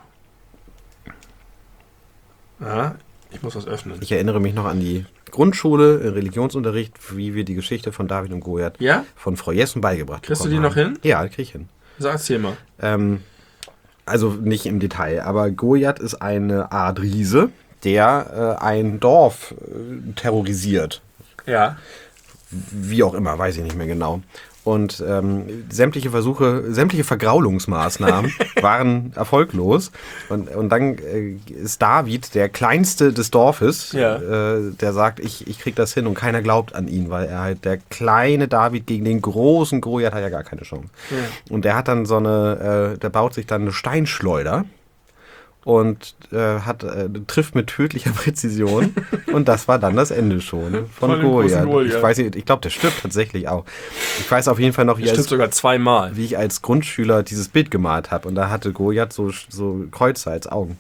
Ja, ich muss was öffnen. Ich erinnere mich noch an die Grundschule, im Religionsunterricht, wie wir die Geschichte von David und Goliath Ja? von Frau Jessen beigebracht Kriegst du bekommen die noch haben. hin? Ja, krieg ich hin. Sag, erzähl mal. Ähm, also nicht im Detail, aber Goliath ist eine Art Riese, der äh, ein Dorf äh, terrorisiert. Ja. wie auch immer, weiß ich nicht mehr genau. Und ähm, sämtliche Versuche, sämtliche Vergraulungsmaßnahmen waren erfolglos. Und, und dann äh, ist David, der Kleinste des Dorfes, Ja. äh, der sagt, ich, ich krieg das hin und keiner glaubt an ihn, weil er halt der kleine David gegen den großen Goliath hat ja gar keine Chance. Ja. Und der hat dann so eine, äh, der baut sich dann eine Steinschleuder und äh, hat, äh, trifft mit tödlicher Präzision und das war dann das Ende schon von, Von dem großen Goliath. Goliath. Ich weiß nicht, ich glaube, der stirbt tatsächlich auch. Ich weiß auf jeden Fall noch, wie, Das stimmt als, sogar zweimal. wie ich als Grundschüler dieses Bild gemalt habe und da hatte Goliath so, so Kreuze als Augen.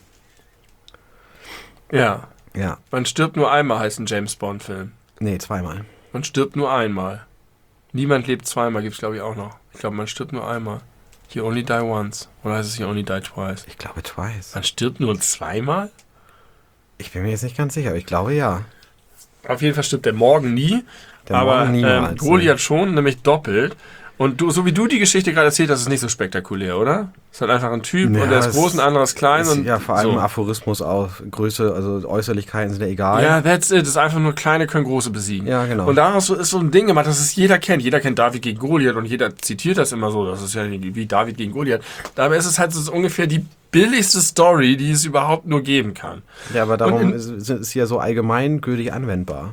Ja. Ja, Man stirbt nur einmal, heißt ein James-Bond-Film. nee, zweimal. Man stirbt nur einmal. Niemand lebt zweimal, gibt's glaube ich auch noch. Ich glaube, man stirbt nur einmal. You only die once. Oder heißt es You only die twice? Ich glaube twice. Man stirbt nur zweimal? Ich bin mir jetzt nicht ganz sicher, aber ich glaube ja. Auf jeden Fall stirbt der Morgen nie. Der aber Morgen niemals, ähm, Goliath schon, nämlich doppelt. Und du, so wie du die Geschichte gerade erzählt hast, ist nicht so spektakulär, oder? Ist halt einfach ein Typ Ja, und der ist es groß, ein anderer ist klein. Ist und ja vor allem so. Aphorismus auf Größe, also Äußerlichkeiten sind ja egal. Ja, that's it. Das ist einfach nur kleine können große besiegen. Ja, genau. Und daraus ist so ein Ding gemacht, dass es jeder kennt. Jeder kennt David gegen Goliath und jeder zitiert das immer so. Das ist ja wie David gegen Goliath. Dabei ist es halt so ungefähr die billigste Story, die es überhaupt nur geben kann. Ja, aber darum in- ist, ist sie ja so allgemeingültig anwendbar.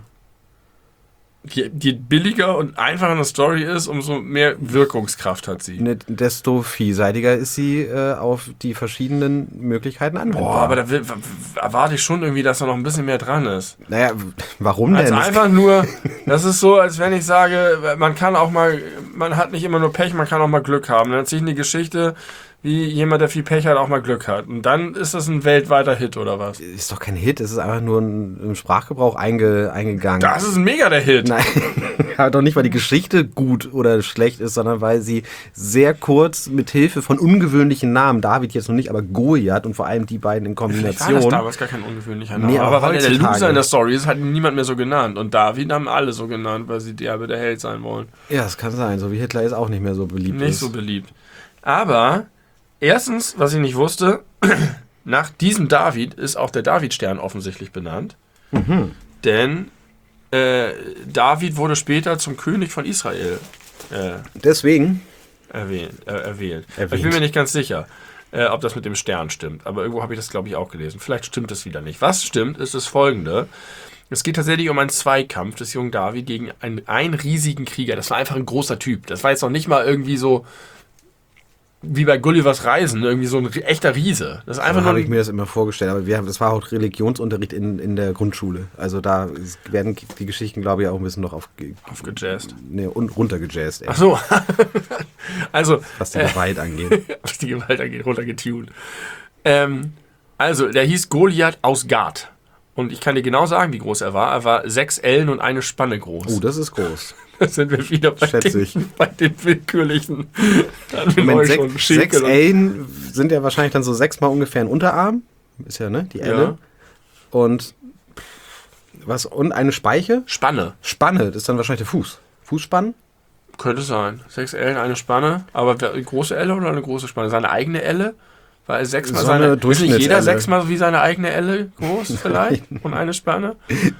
Je, je billiger und einfacher eine Story ist, umso mehr Wirkungskraft hat sie. Ne, desto vielseitiger ist sie äh, auf die verschiedenen Möglichkeiten anwendbar. Boah, aber da will, w- w- erwarte ich schon irgendwie, dass da noch ein bisschen mehr dran ist. Naja, w- warum Also denn? einfach nur, das ist so, als wenn ich sage, man kann auch mal, man hat nicht immer nur Pech, man kann auch mal Glück haben. Dann erzähle ich eine Geschichte, wie jemand, der viel Pech hat, auch mal Glück hat. Und dann ist das ein weltweiter Hit, oder was? Ist doch kein Hit, es ist einfach nur ein, im Sprachgebrauch einge, eingegangen. Das ist ein mega der Hit. Nein, aber doch nicht, weil die Geschichte gut oder schlecht ist, sondern weil sie sehr kurz mit Hilfe von ungewöhnlichen Namen, David jetzt noch nicht, aber Goliath und vor allem die beiden in Vielleicht war das Kombination. damals gar kein ungewöhnlicher Name. Nee, aber aber weil er der heutzutage- Loser in der Story ist, hat ihn niemand mehr so genannt. Und David haben alle so genannt, weil sie derbe der Held sein wollen. Ja, das kann sein, so wie Hitler ist auch nicht mehr so beliebt. Nicht ist. so beliebt. Aber erstens, was ich nicht wusste, nach diesem David ist auch der Davidstern offensichtlich benannt. Mhm. Denn äh, David wurde später zum König von Israel äh, Deswegen, erwähnt, äh, erwählt. Erwähnt. Ich bin mir nicht ganz sicher, äh, ob das mit dem Stern stimmt. Aber irgendwo habe ich das, glaube ich, auch gelesen. Vielleicht stimmt es wieder nicht. Was stimmt, ist das Folgende. Es geht tatsächlich um einen Zweikampf des jungen David gegen einen, einen riesigen Krieger. Das war einfach ein großer Typ. Das war jetzt noch nicht mal irgendwie so wie bei Gullivers Reisen, irgendwie so ein ri- echter Riese. Das ist einfach so nur habe ich ein, mir das immer vorgestellt, aber wir haben, das war auch Religionsunterricht in, in der Grundschule. Also da ist- werden die Geschichten, glaube ich, auch ein bisschen noch auf, aufgejazzt. ne, und runtergejazzt, ey, Ach so. Also, was die äh, Gewalt angeht. was die Gewalt angeht, runtergetuned. Ähm, also, der hieß Goliath aus Gath. Und ich kann dir genau sagen, wie groß er war. Er war sechs Ellen und eine Spanne groß. Oh, das ist groß. Da sind wir wieder bei, Schätze den, ich. bei den willkürlichen. Dann bin Moment, ich sech, schon sechs Schäkel und- Ellen sind ja wahrscheinlich dann so sechsmal ungefähr ein Unterarm. Ist ja, ne? Die Elle. Ja. Und was? Und eine Speiche? Spanne. Spanne, das ist dann wahrscheinlich der Fuß. Fußspann? Könnte sein. Sechs Ellen, eine Spanne. Aber wer- eine große Elle oder eine große Spanne? Seine eigene Elle? Weil sechsmal So eine seine. Ist nicht jeder Durchschnittselle. sechsmal wie seine eigene Elle groß vielleicht? Und eine Spanne?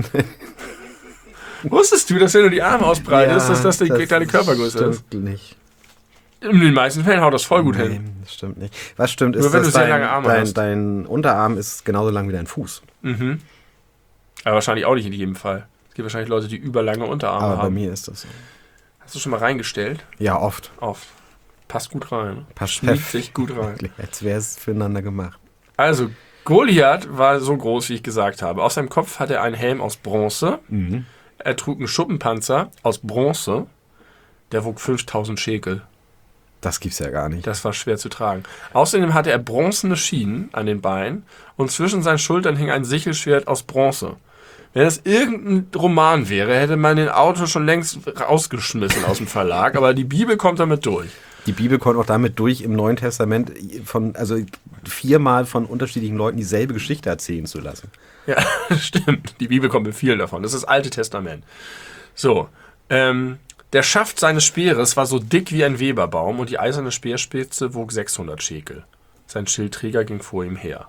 Wusstest du, dass wenn du die Arme ausbreitest, dass das die deine Körpergröße ist? Stimmt nicht. In den meisten Fällen haut das voll gut hin. Nein, das stimmt nicht. Was stimmt, ist, Nur wenn dass du sehr dein, lange Arme dein, hast. dein Unterarm ist genauso lang wie dein Fuß. Mhm. Aber wahrscheinlich auch nicht in jedem Fall. Es gibt wahrscheinlich Leute, die überlange Unterarme Aber bei haben. mir ist das so. Hast du schon mal reingestellt? Ja, oft. Oft. Passt gut rein. Passt Schmiegt perfekt. sich gut rein. Als wäre es füreinander gemacht. Also, Goliath war so groß, wie ich gesagt habe. Auf seinem Kopf hatte er einen Helm aus Bronze. Mhm. Er trug einen Schuppenpanzer aus Bronze. Der wog fünftausend Schekel. Das gibt's ja gar nicht. Das war schwer zu tragen. Außerdem hatte er bronzene Schienen an den Beinen und zwischen seinen Schultern hing ein Sichelschwert aus Bronze. Wenn das irgendein Roman wäre, hätte man den Autor schon längst rausgeschmissen aus dem Verlag, aber die Bibel kommt damit durch. Die Bibel kommt auch damit durch, im Neuen Testament von, also viermal von unterschiedlichen Leuten dieselbe Geschichte erzählen zu lassen. Ja, stimmt. Die Bibel kommt mit vielen davon. Das ist das Alte Testament. So, ähm, der Schaft seines Speeres war so dick wie ein Weberbaum und die eiserne Speerspitze wog sechshundert Schekel. Sein Schildträger ging vor ihm her.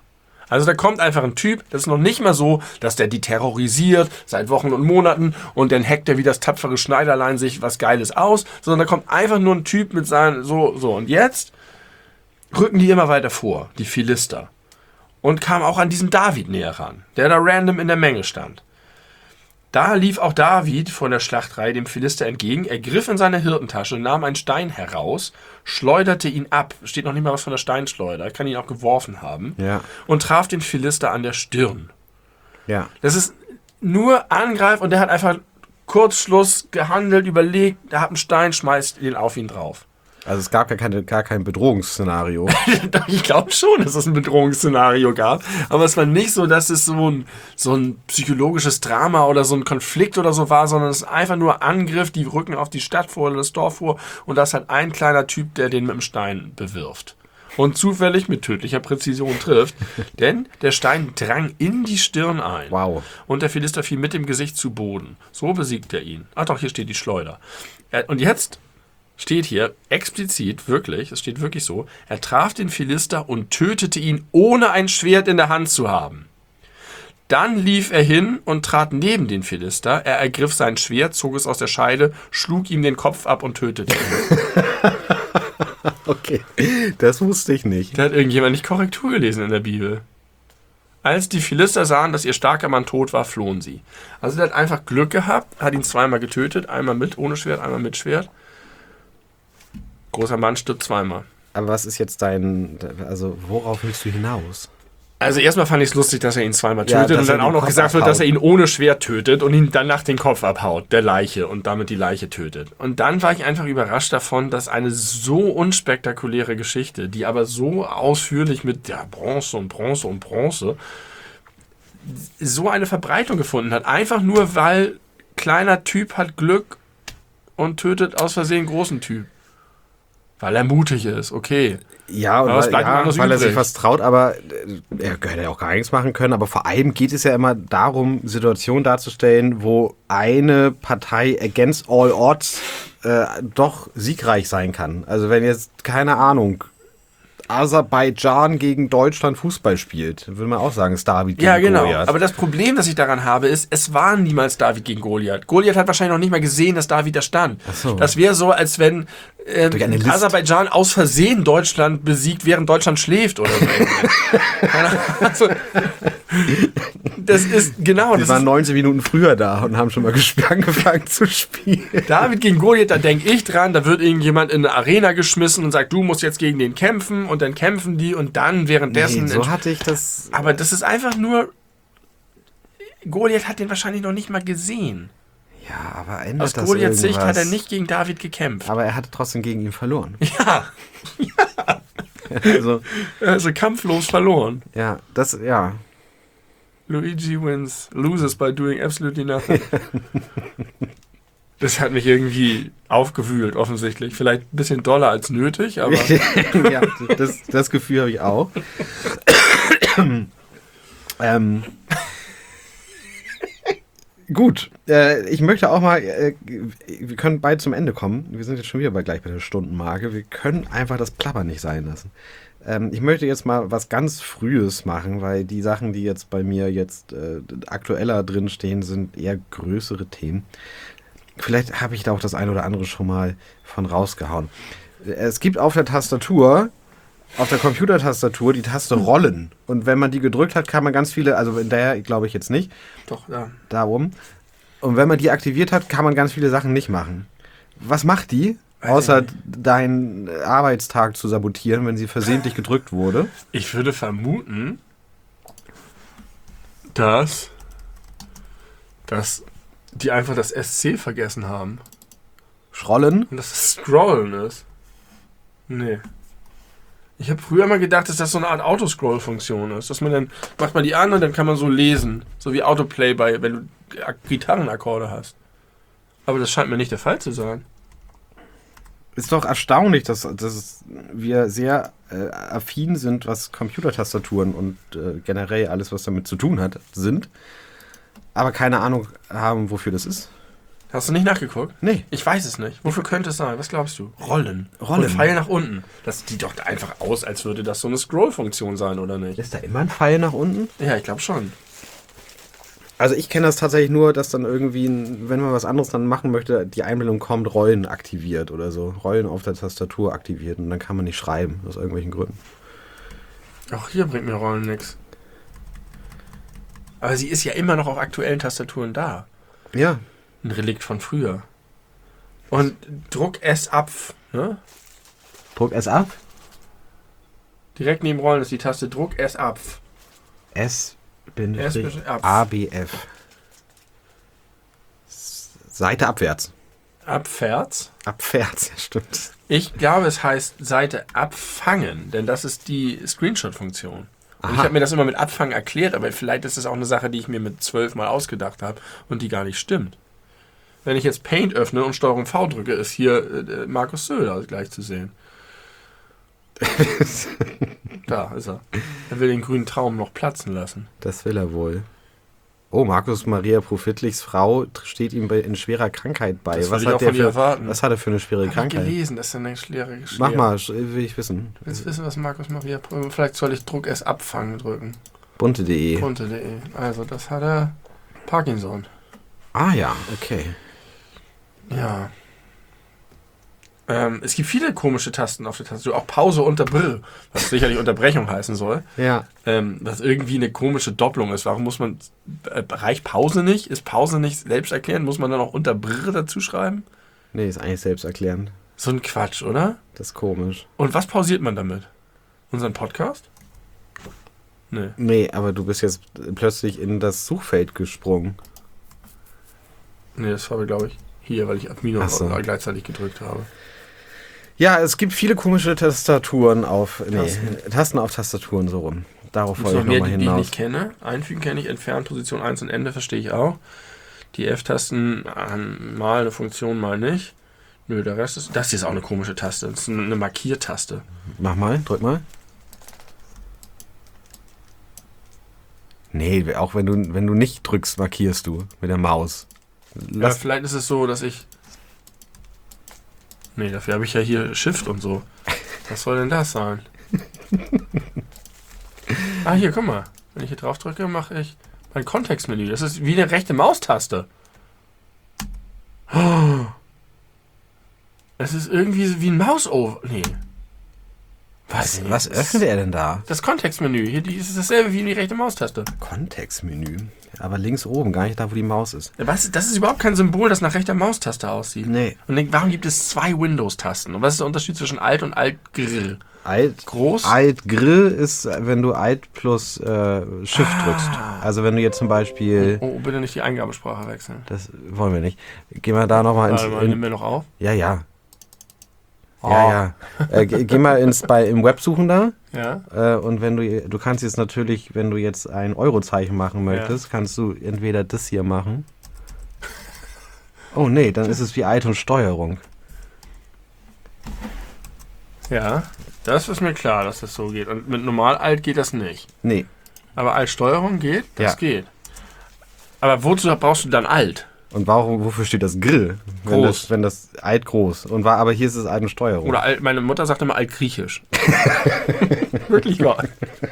Also da kommt einfach ein Typ, das ist noch nicht mal so, dass der die terrorisiert seit Wochen und Monaten und dann hackt er wie das tapfere Schneiderlein sich was Geiles aus, sondern da kommt einfach nur ein Typ mit seinen, so, so. Und jetzt rücken die immer weiter vor, die Philister. Und kam auch an diesen David näher ran, der da random in der Menge stand. Da lief auch David von der Schlachtreihe dem Philister entgegen, er griff in seine Hirtentasche, nahm einen Stein heraus, schleuderte ihn ab, steht noch nicht mal was von der Steinschleuder, kann ihn auch geworfen haben, Ja. und traf den Philister an der Stirn. Ja. Das ist nur Angreif und der hat einfach Kurzschluss gehandelt, überlegt, der hat einen Stein, schmeißt den auf ihn drauf. Also es gab gar, keine, gar kein Bedrohungsszenario. Ich glaube schon, dass es ein Bedrohungsszenario gab, aber es war nicht so, dass es so ein, so ein psychologisches Drama oder so ein Konflikt oder so war, sondern es ist einfach nur Angriff, die rücken auf die Stadt vor oder das Dorf vor und da ist halt ein kleiner Typ, der den mit dem Stein bewirft. Und zufällig mit tödlicher Präzision trifft, denn der Stein drang in die Stirn ein. Wow. Und der Philister fiel mit dem Gesicht zu Boden. So besiegt er ihn. Ach doch, hier steht die Schleuder. Er, und jetzt steht hier explizit, wirklich, es steht wirklich so, er traf den Philister und tötete ihn, ohne ein Schwert in der Hand zu haben. Dann lief er hin und trat neben den Philister, er ergriff sein Schwert, zog es aus der Scheide, schlug ihm den Kopf ab und tötete ihn. Okay, das wusste ich nicht. Da hat irgendjemand nicht Korrektur gelesen in der Bibel. Als die Philister sahen, dass ihr starker Mann tot war, flohen sie. Also der hat einfach Glück gehabt, hat ihn zweimal getötet, einmal mit ohne Schwert, einmal mit Schwert. Großer Mann stirbt zweimal. Aber was ist jetzt dein, also worauf willst du hinaus? Also erstmal fand ich es lustig, dass er ihn zweimal Ja, tötet dass und dann er auch den noch Kopf gesagt wird, abhaut. dass er ihn ohne Schwert tötet und ihn danach den Kopf abhaut, der Leiche, und damit die Leiche tötet. Und dann war ich einfach überrascht davon, dass eine so unspektakuläre Geschichte, die aber so ausführlich mit ja, Bronze und Bronze und Bronze so eine Verbreitung gefunden hat. Einfach nur, weil kleiner Typ hat Glück und tötet aus Versehen großen Typ. Weil er mutig ist, okay. Ja, und Aber es weil, bleibt ihm ja, anderes weil er sich übrig. was traut, aber äh, er hätte ja auch gar nichts machen können. Aber vor allem geht es ja immer darum, Situationen darzustellen, wo eine Partei against all odds äh, doch siegreich sein kann. Also wenn jetzt, keine Ahnung, Aserbaidschan gegen Deutschland Fußball spielt, würde man auch sagen, es ist David gegen Ja, genau. Goliath. Aber das Problem, das ich daran habe, ist, es war niemals David gegen Goliath. Goliath hat wahrscheinlich noch nicht mal gesehen, dass David da stand. Ach so. Das wäre so, als wenn ähm, Durch eine List. Aserbaidschan aus Versehen Deutschland besiegt, während Deutschland schläft oder so. Keine Ahnung. Also, das ist, genau. Die Das waren ist, neunzehn Minuten früher da und haben schon mal gesp- angefangen zu spielen. David gegen Goliath, da denke ich dran, da wird irgendjemand in eine Arena geschmissen und sagt, du musst jetzt gegen den kämpfen, und dann kämpfen die und dann währenddessen... Nee, so hatte ich das... Aber das ist einfach nur... Goliath hat den wahrscheinlich noch nicht mal gesehen. Ja, aber ändert Aus das Goliaths Sicht hat er irgendwas? nicht gegen David gekämpft. Aber er hatte trotzdem gegen ihn verloren. Ja, Also, also kampflos verloren. ja, das, ja. Luigi wins, loses by doing absolutely nothing. Das hat mich irgendwie aufgewühlt, offensichtlich. Vielleicht ein bisschen doller als nötig, aber Ja, das, das Gefühl habe ich auch. ähm, gut, äh, ich möchte auch mal, äh, wir können beide zum Ende kommen. Wir sind jetzt schon wieder bei gleich bei der Stundenmarke. Wir können einfach das Plappern nicht sein lassen. Ähm, ich möchte jetzt mal was ganz Frühes machen, weil die Sachen, die jetzt bei mir jetzt äh, aktueller drinstehen, sind eher größere Themen. Vielleicht habe ich da auch das eine oder andere schon mal von rausgehauen. Es gibt auf der Tastatur, auf der Computertastatur, die Taste Rollen. Und wenn man die gedrückt hat, kann man ganz viele, also in der glaube ich jetzt nicht, doch, ja. darum. Und wenn man die aktiviert hat, kann man ganz viele Sachen nicht machen. Was macht die? Weiß Außer ich nicht. deinen Arbeitstag zu sabotieren, wenn sie versehentlich gedrückt wurde. Ich würde vermuten, dass, dass die einfach das S C vergessen haben. Scrollen. Und dass das Scrollen ist. Nee. Ich habe früher mal gedacht, dass das so eine Art Autoscroll-Funktion ist. Dass man dann, macht man die an und dann kann man so lesen. So wie Autoplay, bei, wenn du Gitarrenakkorde hast. Aber das scheint mir nicht der Fall zu sein. Ist doch erstaunlich, dass, dass wir sehr äh, affin sind, was Computertastaturen und äh, generell alles, was damit zu tun hat, sind. Aber keine Ahnung haben, wofür das ist. Hast du nicht nachgeguckt? Nee. Ich weiß es nicht. Wofür könnte es sein? Was glaubst du? Rollen. Rollen. Und Pfeil nach unten. Das sieht doch einfach aus, als würde das so eine Scroll-Funktion sein, oder nicht? Ist da immer ein Pfeil nach unten? Ja, ich glaube schon. Also ich kenne das tatsächlich nur, dass dann irgendwie, wenn man was anderes dann machen möchte, die Einblendung kommt, Rollen aktiviert oder so. Rollen auf der Tastatur aktiviert und dann kann man nicht schreiben, aus irgendwelchen Gründen. Auch hier bringt mir Rollen nichts. Aber sie ist ja immer noch auf aktuellen Tastaturen da. Ja. Ein Relikt von früher. Und Druck S ab, ne? Druck S ab? Direkt neben Rollen ist die Taste Druck S ab. S ab. A B F. Seite abwärts. Abwärts? Abwärts, ja stimmt. Ich glaube, es heißt Seite abfangen, denn das ist die Screenshot-Funktion. Und ich habe mir das immer mit Abfangen erklärt, aber vielleicht ist das auch eine Sache, die ich mir mit zwölf Mal ausgedacht habe und die gar nicht stimmt. Wenn ich jetzt Paint öffne und Steuerung V drücke, ist hier äh, Markus Söder gleich zu sehen. Da ist er. Er will den grünen Traum noch platzen lassen. Das will er wohl. Oh, Markus Maria Profitlichs Frau steht ihm bei, in schwerer Krankheit bei. Das was, will ich hat auch der von dir für, erwarten. was hat er für eine schwere Hab Krankheit? Ich gelesen, das ist eine schwere Geschichte. Mach mal, will ich wissen. Willst du wissen, was Markus Maria... Vielleicht soll ich Druck S abfangen drücken. bunte punkt de. bunte punkt de. Also, das hat er... Parkinson. Ah ja, okay. Ja. Ähm, es gibt viele komische Tasten auf der Tastatur. Auch Pause unter Brr, was sicherlich Unterbrechung heißen soll. Ja. Ähm, was irgendwie eine komische Doppelung ist. Warum muss man... Äh, reicht Pause nicht? Ist Pause nicht selbst erklären? Muss man dann auch unter Brr dazu schreiben? Nee, ist eigentlich selbsterklärend. So ein Quatsch, oder? Das ist komisch. Und was pausiert man damit? Unseren Podcast? Nee. Nee, aber du bist jetzt plötzlich in das Suchfeld gesprungen. Nee, das war, glaube ich, hier, weil ich Admino Ach so. gleichzeitig gedrückt habe. Ja, es gibt viele komische Tastaturen auf... Nee, Tasten. Tasten auf Tastaturen so rum. Darauf Gibt's wollte noch ich mehr, nochmal die, die ich hinaus. nicht kenne? Einfügen kenne ich, entfernen, Position eins und Ende verstehe ich auch. Die F-Tasten, ähm, mal eine Funktion, mal nicht. Nö, der Rest ist... Das hier ist auch eine komische Taste. Das ist eine Markiertaste. Mach mal, drück mal. Nee, auch wenn du, wenn du nicht drückst, markierst du mit der Maus. Ja, Lass, vielleicht ist es so, dass ich... Nee, dafür habe ich ja hier Shift und so. Was soll denn das sein? Ah, hier, guck mal. Wenn ich hier drauf drücke, mache ich mein Kontextmenü. Das ist wie eine rechte Maustaste. Oh. Es ist irgendwie wie ein Mausover. Nee. was, was öffnet er denn da? Das Kontextmenü. Hier die, ist dasselbe wie die rechte Maustaste. Kontextmenü. Aber links oben, gar nicht da, wo die Maus ist. Was, das ist überhaupt kein Symbol, das nach rechter Maustaste aussieht. Nee. Und dann, warum gibt es zwei Windows-Tasten? Und was ist der Unterschied zwischen Alt und Alt-Grill? Alt, Groß? Alt Grill ist, wenn du Alt plus äh, Shift Ah. drückst. Also wenn du jetzt zum Beispiel... Oh, bitte nicht die Eingabesprache wechseln. Das wollen wir nicht. Geh mal da nochmal ins... Warte mal, In, nimm mir noch auf. ja, ja. Oh. Ja, ja. Äh, geh, geh mal ins, bei, im Web suchen da. Ja. Äh, und wenn du, du kannst jetzt natürlich, wenn du jetzt ein Eurozeichen machen möchtest, Ja. kannst du entweder das hier machen. Oh nee, dann ist es wie Alt und Steuerung. Ja, das ist mir klar, dass das so geht. Und mit Normal-Alt geht das nicht. Nee. Aber Alt-Steuerung geht? Das Ja. geht. Aber wozu brauchst du dann Alt? Und warum, wofür steht das Grill? Wenn Groß. das, wenn das Alt groß. Und war, aber hier ist es Alt und Steuerung. Oder Alt, meine Mutter sagt immer Alt-Griechisch. Wirklich wahr.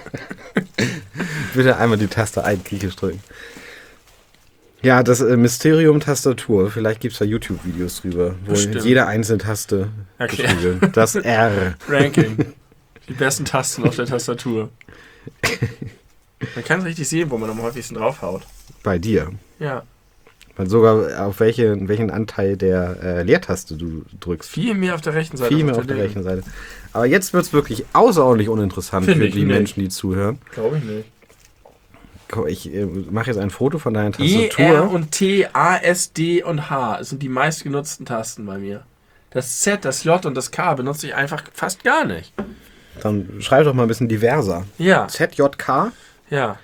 Bitte einmal die Taste Alt griechisch drücken. Ja, das äh, Mysterium-Tastatur. Vielleicht gibt es da YouTube-Videos drüber, wo Bestimmt. jede einzelne Taste Erklär. beschrieben wird. Das R. Ranking. Die besten Tasten auf der Tastatur. Man kann richtig sehen, wo man am häufigsten draufhaut. Bei dir. Ja. Weil sogar auf welche, welchen Anteil der äh, Leertaste du drückst. Viel mehr auf der rechten Seite. Viel mehr auf der rechten Seite. Aber jetzt wird es wirklich außerordentlich uninteressant Finde für ich die nicht. Menschen, die zuhören. Glaube ich nicht. Guck, ich äh, mache jetzt ein Foto von deiner E, Tastatur. R und T, A, S, D und H sind die meistgenutzten Tasten bei mir. Das Z, das J und das K benutze ich einfach fast gar nicht. Dann schreib doch mal ein bisschen diverser. Ja, Z J K? ja.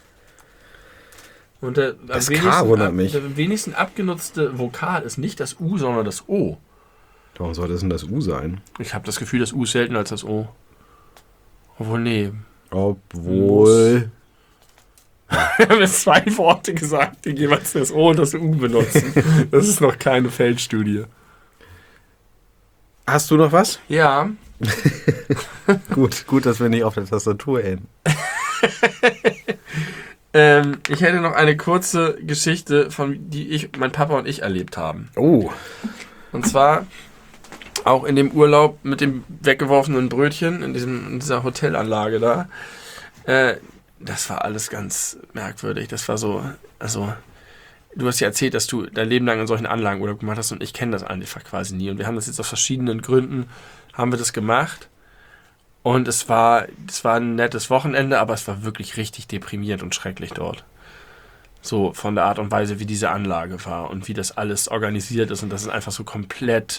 Und der Das am K wenigsten, wundert ab, mich. der am wenigsten abgenutzte Vokal ist nicht das U, sondern das O. Warum soll das denn das U sein? Ich habe das Gefühl, das U ist seltener als das O. Obwohl, nee. Obwohl... Wir haben jetzt zwei Worte gesagt, die jeweils das O und das U benutzen. Das ist noch keine Feldstudie. Hast du noch was? Ja. gut, gut, dass wir nicht auf der Tastatur enden. ähm, ich hätte noch eine kurze Geschichte, von die ich, mein Papa und ich erlebt haben. Oh. Und zwar auch in dem Urlaub mit dem weggeworfenen Brötchen in, diesem, in dieser Hotelanlage da. Äh, das war alles ganz merkwürdig. Das war so, also, du hast ja erzählt, dass du dein Leben lang in solchen Anlagen Urlaub gemacht hast und ich kenne das einfach quasi nie. Und wir haben das jetzt aus verschiedenen Gründen, haben wir das gemacht. Und es war, es war ein nettes Wochenende, aber es war wirklich richtig deprimierend und schrecklich dort. So von der Art und Weise, wie diese Anlage war und wie das alles organisiert ist und das ist einfach so komplett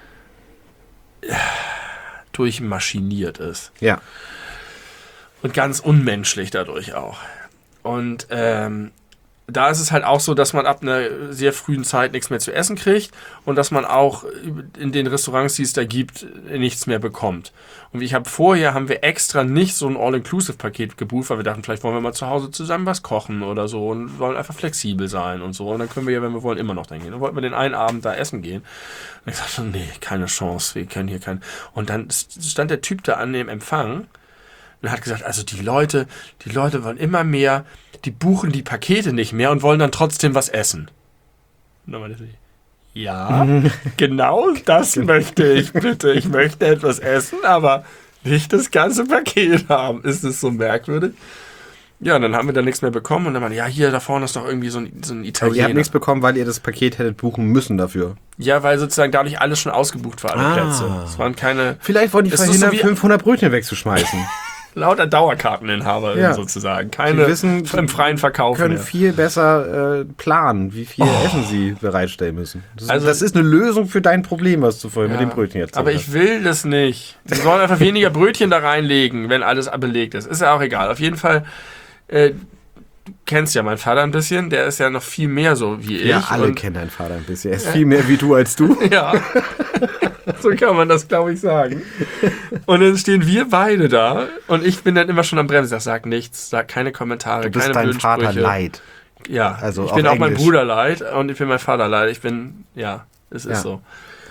durchmaschiniert ist. Ja. Und ganz unmenschlich dadurch auch. Und ähm, da ist es halt auch so, dass man ab einer sehr frühen Zeit nichts mehr zu essen kriegt und dass man auch in den Restaurants, die es da gibt, nichts mehr bekommt. Und ich habe vorher, haben wir extra nicht so ein All-Inclusive-Paket gebucht, weil wir dachten, vielleicht wollen wir mal zu Hause zusammen was kochen oder so und wollen einfach flexibel sein und so. Und dann können wir ja, wenn wir wollen, immer noch dahin gehen. Dann wollten wir den einen Abend da essen gehen. Und ich dachte, nee, keine Chance, wir können hier keinen. Und dann stand der Typ da an dem Empfang und hat gesagt, also die Leute, die Leute wollen immer mehr, die buchen die Pakete nicht mehr und wollen dann trotzdem was essen. Und dann meinte ich, ja, genau das möchte ich bitte. Ich möchte etwas essen, aber nicht das ganze Paket haben. Ist es so merkwürdig? Ja, und dann haben wir da nichts mehr bekommen und dann meinte, ja, hier da vorne ist doch irgendwie so ein, so ein Italiener. Aber ihr habt nichts bekommen, weil ihr das Paket hättet buchen müssen dafür. Ja, weil sozusagen dadurch alles schon ausgebucht war, alle ah. Plätze. Es waren keine... Vielleicht wollen die verhindern, so fünfhundert Brötchen wegzuschmeißen. Lauter Dauerkarteninhaber ja. sozusagen. Keine die wissen, im freien Verkauf können mehr. viel besser äh, planen, wie viel oh. Essen sie bereitstellen müssen. Das, also, das ist eine Lösung für dein Problem, was du vorhin ja, mit dem Brötchen jetzt aber hast. ich will das nicht. Die sollen einfach weniger Brötchen da reinlegen, wenn alles belegt ist. Ist ja auch egal. Auf jeden Fall, äh, du kennst ja meinen Vater ein bisschen. Der ist ja noch viel mehr so wie ich. Ja, alle und, kennen deinen Vater ein bisschen. Er ist viel mehr wie du als du. Ja, so kann man das, glaube ich, sagen. Und dann stehen wir beide da und ich bin dann immer schon am Bremsen. Ich sag nichts, sag keine Kommentare, du bist keine deinem Vater Sprüche. leid. Ja, also ich bin auch Englisch. mein Bruder leid und ich bin mein Vater leid. Ich bin, ja, es ist ja. so.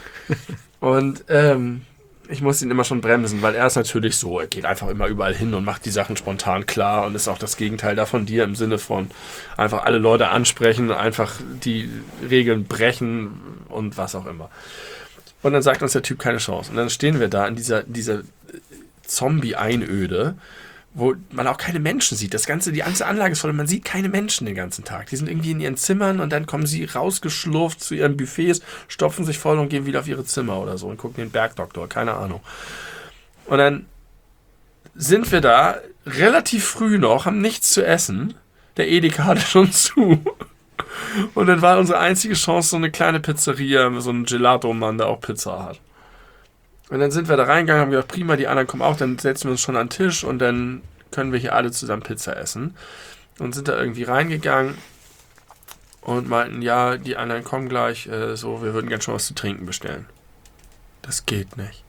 Und ähm, ich muss ihn immer schon bremsen, weil er ist natürlich so, er geht einfach immer überall hin und macht die Sachen spontan klar und ist auch das Gegenteil davon dir im Sinne von einfach alle Leute ansprechen, einfach die Regeln brechen und was auch immer. Und dann sagt uns der Typ keine Chance. Und dann stehen wir da in dieser, dieser Zombie-Einöde, wo man auch keine Menschen sieht. Das ganze, die ganze Anlage ist voll und man sieht keine Menschen den ganzen Tag. Die sind irgendwie in ihren Zimmern und dann kommen sie rausgeschlurft zu ihren Buffets, stopfen sich voll und gehen wieder auf ihre Zimmer oder so und gucken den Bergdoktor, keine Ahnung. Und dann sind wir da relativ früh noch, haben nichts zu essen. Der Edeka hatte schon zu. Und dann war unsere einzige Chance so eine kleine Pizzeria, so ein Gelato-Mann, der auch Pizza hat. Und dann sind wir da reingegangen, haben gedacht, prima, die anderen kommen auch, dann setzen wir uns schon an den Tisch und dann können wir hier alle zusammen Pizza essen. Und sind da irgendwie reingegangen und meinten, ja, die anderen kommen gleich, äh, so, wir würden gerne schon was zu trinken bestellen. Das geht nicht.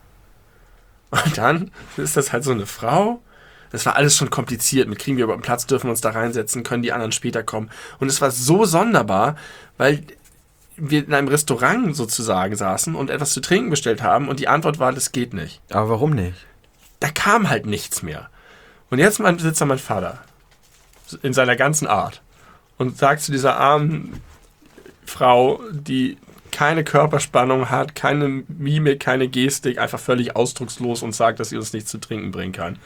Und dann ist das halt so eine Frau. Das war alles schon kompliziert. Mit kriegen wir überhaupt einen Platz, dürfen wir uns da reinsetzen, können die anderen später kommen. Und es war so sonderbar, weil wir in einem Restaurant sozusagen saßen und etwas zu trinken bestellt haben und die Antwort war, das geht nicht. Aber warum nicht? Da kam halt nichts mehr. Und jetzt sitzt da mein Vater in seiner ganzen Art und sagt zu dieser armen Frau, die keine Körperspannung hat, keine Mimik, keine Gestik, einfach völlig ausdruckslos und sagt, dass sie uns nichts zu trinken bringen kann.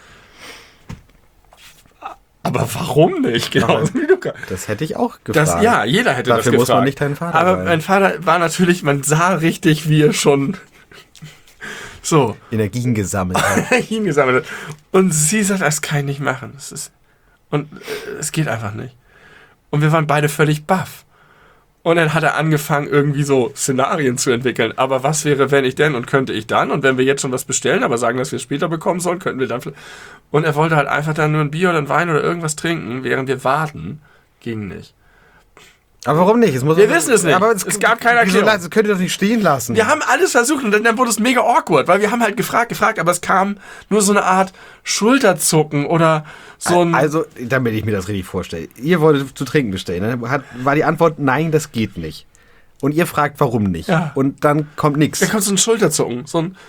Aber warum nicht? Genau. Das hätte ich auch gefragt. Das, ja, jeder hätte Dafür das gefragt. muss man nicht deinen Vater Aber sein. mein Vater war natürlich, man sah richtig, wie er schon so Energien gesammelt hat. Energien gesammelt hat. Und sie sagt, das kann ich nicht machen. Das ist, und äh, es geht einfach nicht. Und wir waren beide völlig baff. Und dann hat er angefangen, irgendwie so Szenarien zu entwickeln. Aber was wäre, wenn ich denn und könnte ich dann? Und wenn wir jetzt schon was bestellen, aber sagen, dass wir es später bekommen sollen, könnten wir dann... Und er wollte halt einfach dann nur ein Bier oder ein Wein oder irgendwas trinken, während wir warten. Ging nicht. Aber warum nicht? Es muss Wir wissen es nicht. Aber es, es gab keine Erklärung. Das könnt ihr doch nicht stehen lassen. Wir haben alles versucht und dann, dann wurde es mega awkward, weil wir haben halt gefragt, gefragt, aber es kam nur so eine Art Schulterzucken oder so ein... Also, damit ich mir das richtig vorstelle. Ihr wolltet zu trinken bestellen. Dann hat, war die Antwort, nein, das geht nicht. Und ihr fragt, warum nicht. Ja. Und dann kommt nichts. Da kommt so ein Schulterzucken, so ein...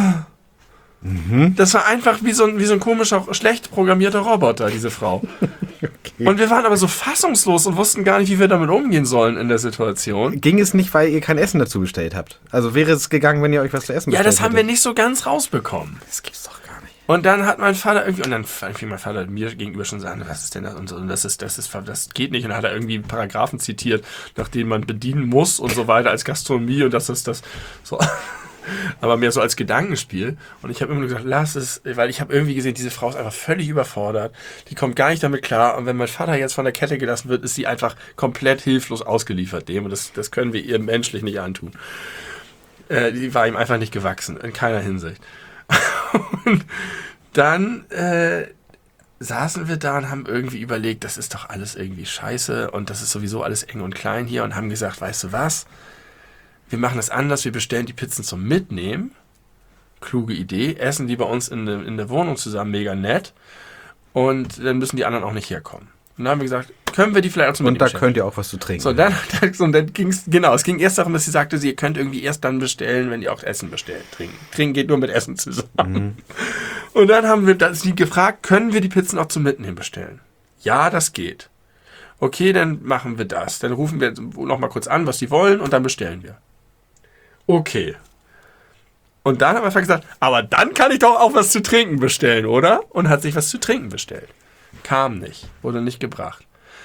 Mhm. Das war einfach wie so ein, wie so ein komischer, schlecht programmierter Roboter, diese Frau. Okay. Und wir waren aber so fassungslos und wussten gar nicht, wie wir damit umgehen sollen in der Situation. Ging es nicht, weil ihr kein Essen dazu bestellt habt? Also wäre es gegangen, wenn ihr euch was zu essen bestellt Ja, das haben hättet? wir nicht so ganz rausbekommen. Das gibt's doch gar nicht. Und dann hat mein Vater irgendwie, und dann fing mein Vater mir gegenüber schon sagen, was ist denn das? Und, so, und das ist, das ist, das geht nicht. Und dann hat er irgendwie einen Paragraphen zitiert, nach dem man bedienen muss und so weiter als Gastronomie und das ist das so. Aber mehr so als Gedankenspiel. Und ich habe immer nur gesagt, lass es, weil ich habe irgendwie gesehen, diese Frau ist einfach völlig überfordert. Die kommt gar nicht damit klar. Und wenn mein Vater jetzt von der Kette gelassen wird, ist sie einfach komplett hilflos ausgeliefert dem. Und das, das können wir ihr menschlich nicht antun. Äh, die war ihm einfach nicht gewachsen, in keiner Hinsicht. Und dann äh, saßen wir da und haben irgendwie überlegt, das ist doch alles irgendwie scheiße und das ist sowieso alles eng und klein hier und haben gesagt, weißt du was? Wir machen das anders, wir bestellen die Pizzen zum Mitnehmen. Kluge Idee. Essen die bei uns in, de, in der Wohnung zusammen, mega nett. Und dann müssen die anderen auch nicht herkommen. Und dann haben wir gesagt, können wir die vielleicht auch zum Mitnehmen Und da bestellen? könnt ihr auch was zu trinken. So, dann, so, und dann ging es, genau, es ging erst darum, dass sie sagte, sie könnt irgendwie erst dann bestellen, wenn ihr auch Essen bestellt. Trinken. Trinken geht nur mit Essen zusammen. Mhm. Und dann haben wir das, sie gefragt, können wir die Pizzen auch zum Mitnehmen bestellen? Ja, das geht. Okay, dann machen wir das. Dann rufen wir noch mal kurz an, was die wollen und dann bestellen wir. Okay. Und dann hat mein Vater gesagt, aber dann kann ich doch auch was zu trinken bestellen, oder? Und hat sich was zu trinken bestellt. Kam nicht, wurde nicht gebracht.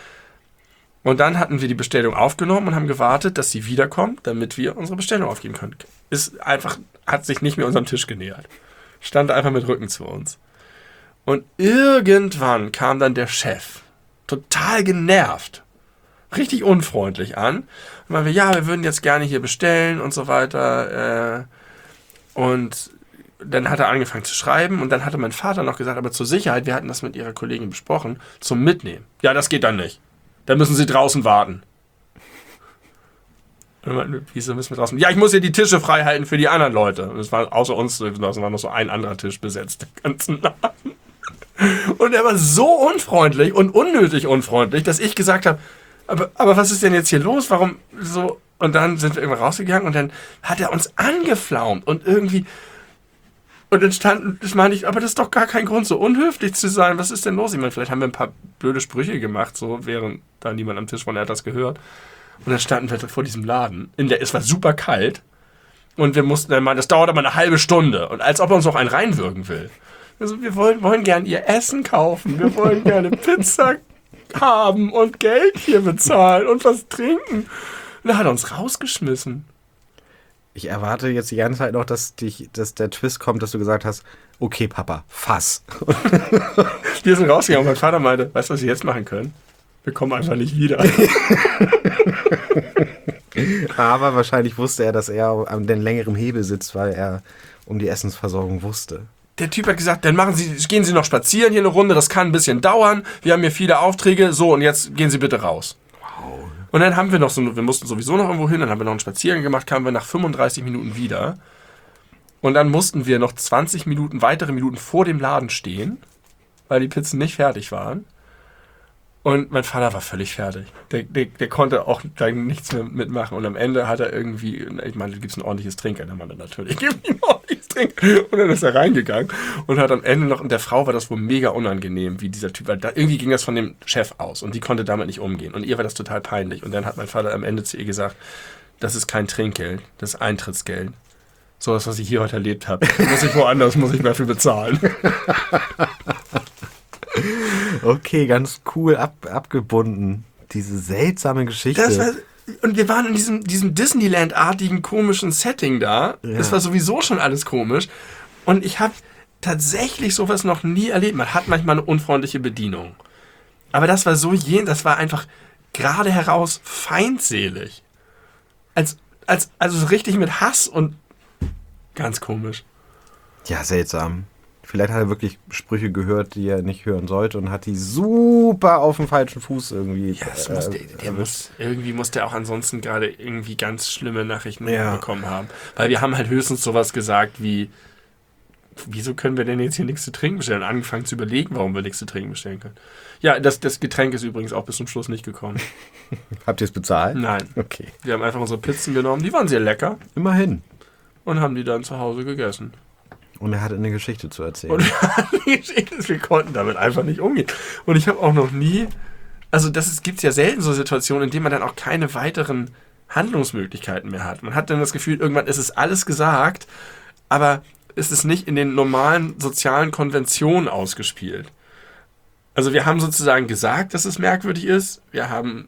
Und dann hatten wir die Bestellung aufgenommen und haben gewartet, dass sie wiederkommt, damit wir unsere Bestellung aufgeben können. Ist einfach, hat sich nicht mehr unserem Tisch genähert. Stand einfach mit Rücken zu uns. Und irgendwann kam dann der Chef, total genervt, richtig unfreundlich an. Und meinte, ja, wir würden jetzt gerne hier bestellen und so weiter. Äh, und dann hat er angefangen zu schreiben und dann hatte mein Vater noch gesagt, aber zur Sicherheit, wir hatten das mit ihrer Kollegin besprochen, zum Mitnehmen. Ja, das geht dann nicht. Dann müssen sie draußen warten. Und meinte, wieso müssen wir draußen? Ja, ich muss hier die Tische frei halten für die anderen Leute. Und es war außer uns, es war noch so ein anderer Tisch besetzt, den ganzen Laden. Und er war so unfreundlich und unnötig unfreundlich, dass ich gesagt habe, aber, aber was ist denn jetzt hier los? Warum so? Und dann sind wir irgendwann rausgegangen und dann hat er uns angeflaumt und irgendwie. Und dann stand, das meine ich, aber das ist doch gar kein Grund, so unhöflich zu sein. Was ist denn los? Ich meine, vielleicht haben wir ein paar blöde Sprüche gemacht, so während da niemand am Tisch war, er hat das gehört. Und dann standen wir vor diesem Laden. In der, es war super kalt. Und wir mussten dann mal, das dauert aber eine halbe Stunde. Und als ob er uns noch einen reinwürgen will. Also wir wollen, wollen gerne ihr Essen kaufen. Wir wollen gerne Pizza haben und Geld hier bezahlen und was trinken. Und da hat er uns rausgeschmissen. Ich erwarte jetzt die ganze Zeit noch, dass, dich, dass der Twist kommt, dass du gesagt hast, okay, Papa, fass. Wir sind rausgegangen und mein Vater meinte, weißt du, was wir jetzt machen können? Wir kommen einfach nicht wieder. Aber wahrscheinlich wusste er, dass er an den längeren Hebel sitzt, weil er um die Essensversorgung wusste. Der Typ hat gesagt, dann machen Sie, gehen Sie noch spazieren hier eine Runde, das kann ein bisschen dauern. Wir haben hier viele Aufträge, so und jetzt gehen Sie bitte raus. Wow. Und dann haben wir noch so, wir mussten sowieso noch irgendwo hin, dann haben wir noch einen Spaziergang gemacht, kamen wir nach fünfunddreißig Minuten wieder. Und dann mussten wir noch zwanzig Minuten, weitere Minuten vor dem Laden stehen, weil die Pizzen nicht fertig waren. Und mein Vater war völlig fertig. Der, der, der konnte auch da nichts mehr mitmachen. Und am Ende hat er irgendwie, ich meine, da gibt es ein ordentliches Trinken. Der Mann natürlich, gib ihm ein ordentliches Trinken. Und dann ist er reingegangen und hat am Ende noch, und der Frau war das wohl mega unangenehm, wie dieser Typ, weil da, irgendwie ging das von dem Chef aus und die konnte damit nicht umgehen. Und ihr war das total peinlich. Und dann hat mein Vater am Ende zu ihr gesagt, das ist kein Trinkgeld, das ist Eintrittsgeld. So das, was ich hier heute erlebt habe. Muss ich woanders, muss ich dafür bezahlen. Okay, ganz cool ab, abgebunden. Diese seltsame Geschichte. Das war, und wir waren in diesem, diesem Disneyland-artigen komischen Setting da. Ja. Das war sowieso schon alles komisch. Und ich habe tatsächlich sowas noch nie erlebt. Man hat manchmal eine unfreundliche Bedienung. Aber das war so jen, das war einfach gerade heraus feindselig. Als, als, also so richtig mit Hass und ganz komisch. Ja, seltsam. Vielleicht hat er wirklich Sprüche gehört, die er nicht hören sollte und hat die super auf dem falschen Fuß irgendwie. Ja, das muss der, der muss, irgendwie muss der auch ansonsten gerade irgendwie ganz schlimme Nachrichten Ja. bekommen haben. Weil wir haben halt höchstens sowas gesagt wie, wieso können wir denn jetzt hier nichts zu trinken bestellen? Angefangen zu überlegen, warum wir nichts zu trinken bestellen können. Ja, das, das Getränk ist übrigens auch bis zum Schluss nicht gekommen. Habt ihr es bezahlt? Nein. Okay. Wir haben einfach unsere Pizzen genommen, die waren sehr lecker Immerhin. und haben die dann zu Hause gegessen. Und er hatte eine Geschichte zu erzählen. Und wir konnten damit einfach nicht umgehen. Und ich habe auch noch nie, also das gibt es ja selten so Situationen, in denen man dann auch keine weiteren Handlungsmöglichkeiten mehr hat. Man hat dann das Gefühl, irgendwann ist es alles gesagt, aber ist es nicht in den normalen sozialen Konventionen ausgespielt. Also wir haben sozusagen gesagt, dass es merkwürdig ist. Wir haben,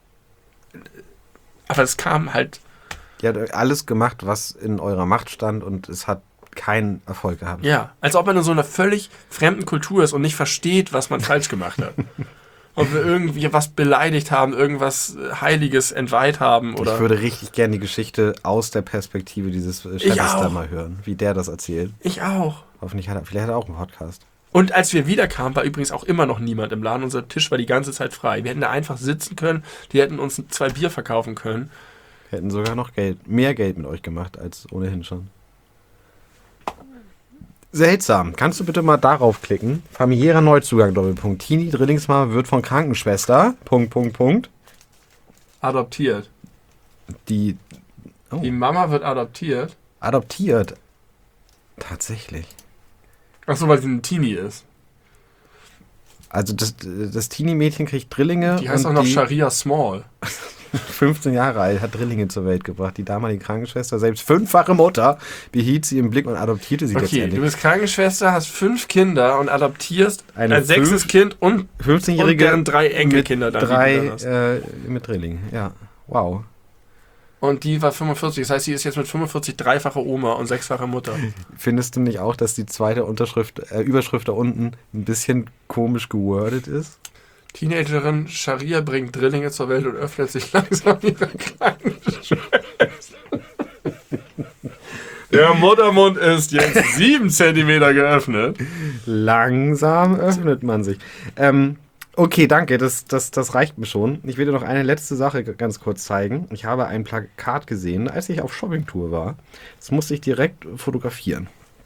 aber es kam halt. Ihr habt alles gemacht, was in eurer Macht stand und es hat keinen Erfolg gehabt. Ja, als ob man in so einer völlig fremden Kultur ist und nicht versteht, was man falsch gemacht hat. Ob wir irgendwie was beleidigt haben, irgendwas Heiliges entweiht haben oder. Ich würde richtig gerne die Geschichte aus der Perspektive dieses Chefs da mal hören, wie der das erzählt. Ich auch. Hoffentlich hat er, vielleicht hat er auch einen Podcast. Und als wir wiederkamen, war übrigens auch immer noch niemand im Laden. Unser Tisch war die ganze Zeit frei. Wir hätten da einfach sitzen können, die hätten uns zwei Bier verkaufen können. Wir hätten sogar noch Geld, mehr Geld mit euch gemacht als ohnehin schon. Seltsam. Kannst du bitte mal darauf klicken? Familiärer Neuzugang, Doppelpunkt. Teenie Drillingsmama wird von Krankenschwester, Punkt, Punkt, Punkt. Adoptiert. Die, oh, Die Mama wird adoptiert. adoptiert. Tatsächlich. Achso, weil sie ein Teenie ist. Also das, das Teenie-Mädchen kriegt Drillinge. Die heißt und auch noch die Sharia Small. fünfzehn Jahre alt, hat Drillinge zur Welt gebracht. Die damalige Krankenschwester, selbst fünffache Mutter, behielt sie im Blick und adoptierte sie Okay, letztendlich. du bist Krankenschwester, hast fünf Kinder und adoptierst Eine ein sechstes fünf- Kind und, und fünfzehnjährige deren drei Enkelkinder mit dann. die du drei dann hast. äh, mit Drillingen. Ja, wow. Und die war fünfundvierzig, das heißt, sie ist jetzt mit fünfundvierzig dreifache Oma und sechsfache Mutter. Findest du nicht auch, dass die zweite Unterschrift, äh, Überschrift da unten ein bisschen komisch gewordet ist? Teenagerin Sharia bringt Drillinge zur Welt und öffnet sich langsam ihre Krankenschwester. Der Muttermund ist jetzt sieben Zentimeter geöffnet. Langsam öffnet man sich. Ähm, okay, danke, das, das, das reicht mir schon. Ich will dir noch eine letzte Sache g- ganz kurz zeigen. Ich habe ein Plakat gesehen, als ich auf Shoppingtour war. Das musste ich direkt fotografieren.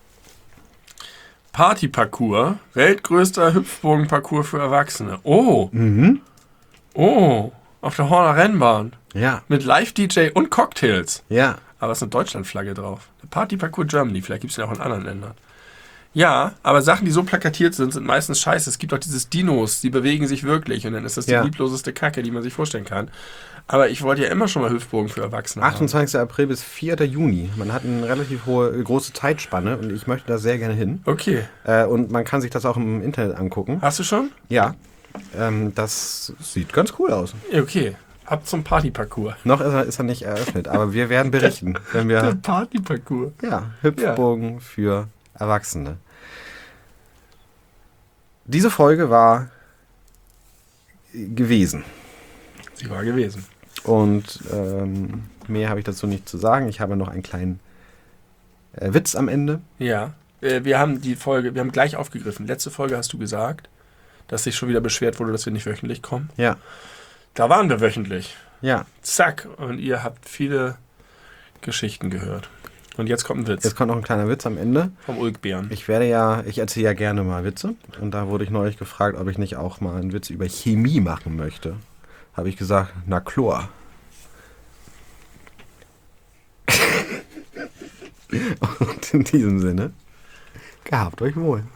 Partyparcours, weltgrößter Hüpfbogenparcours für Erwachsene. Oh, Mhm. oh, auf der Horner Rennbahn. Ja, Mit Live-D J und Cocktails. ja. Aber es ist eine Deutschlandflagge drauf. Der Partyparcours Germany, vielleicht gibt es ja auch in anderen Ländern. Ja, aber Sachen, die so plakatiert sind, sind meistens scheiße. Es gibt auch dieses Dinos, die bewegen sich wirklich und dann ist das die Ja. liebloseste Kacke, die man sich vorstellen kann. Aber ich wollte ja immer schon mal Hüpfbogen für Erwachsene haben. achtundzwanzigster April bis vierter Juni. Man hat eine relativ hohe, große Zeitspanne und ich möchte da sehr gerne hin. Okay. Äh, und man kann sich das auch im Internet angucken. Hast du schon? Ja, ähm, das sieht ganz cool aus. Ja, okay. Ab zum Partyparcours. Noch ist er, ist er nicht eröffnet, aber wir werden berichten, wenn Der wir, Partyparcours. ja, Hüpfbogen für Erwachsene. Diese Folge war gewesen. Sie war gewesen. Und ähm, mehr habe ich dazu nicht zu sagen. Ich habe noch einen kleinen äh, Witz am Ende. Ja. Äh, wir haben die Folge, wir haben gleich aufgegriffen. Letzte Folge hast du gesagt, dass sich schon wieder beschwert wurde, dass wir nicht wöchentlich kommen. Ja, Da waren wir wöchentlich. ja. Zack. Und ihr habt viele Geschichten gehört. Und jetzt kommt ein Witz Jetzt kommt noch ein kleiner Witz am Ende. vom Ulkbären. Ich werde ja, ich erzähle ja gerne mal Witze. Und da wurde ich neulich gefragt, ob ich nicht auch mal einen Witz über Chemie machen möchte. Habe ich gesagt, na Chlor. Und in diesem Sinne, gehabt euch wohl.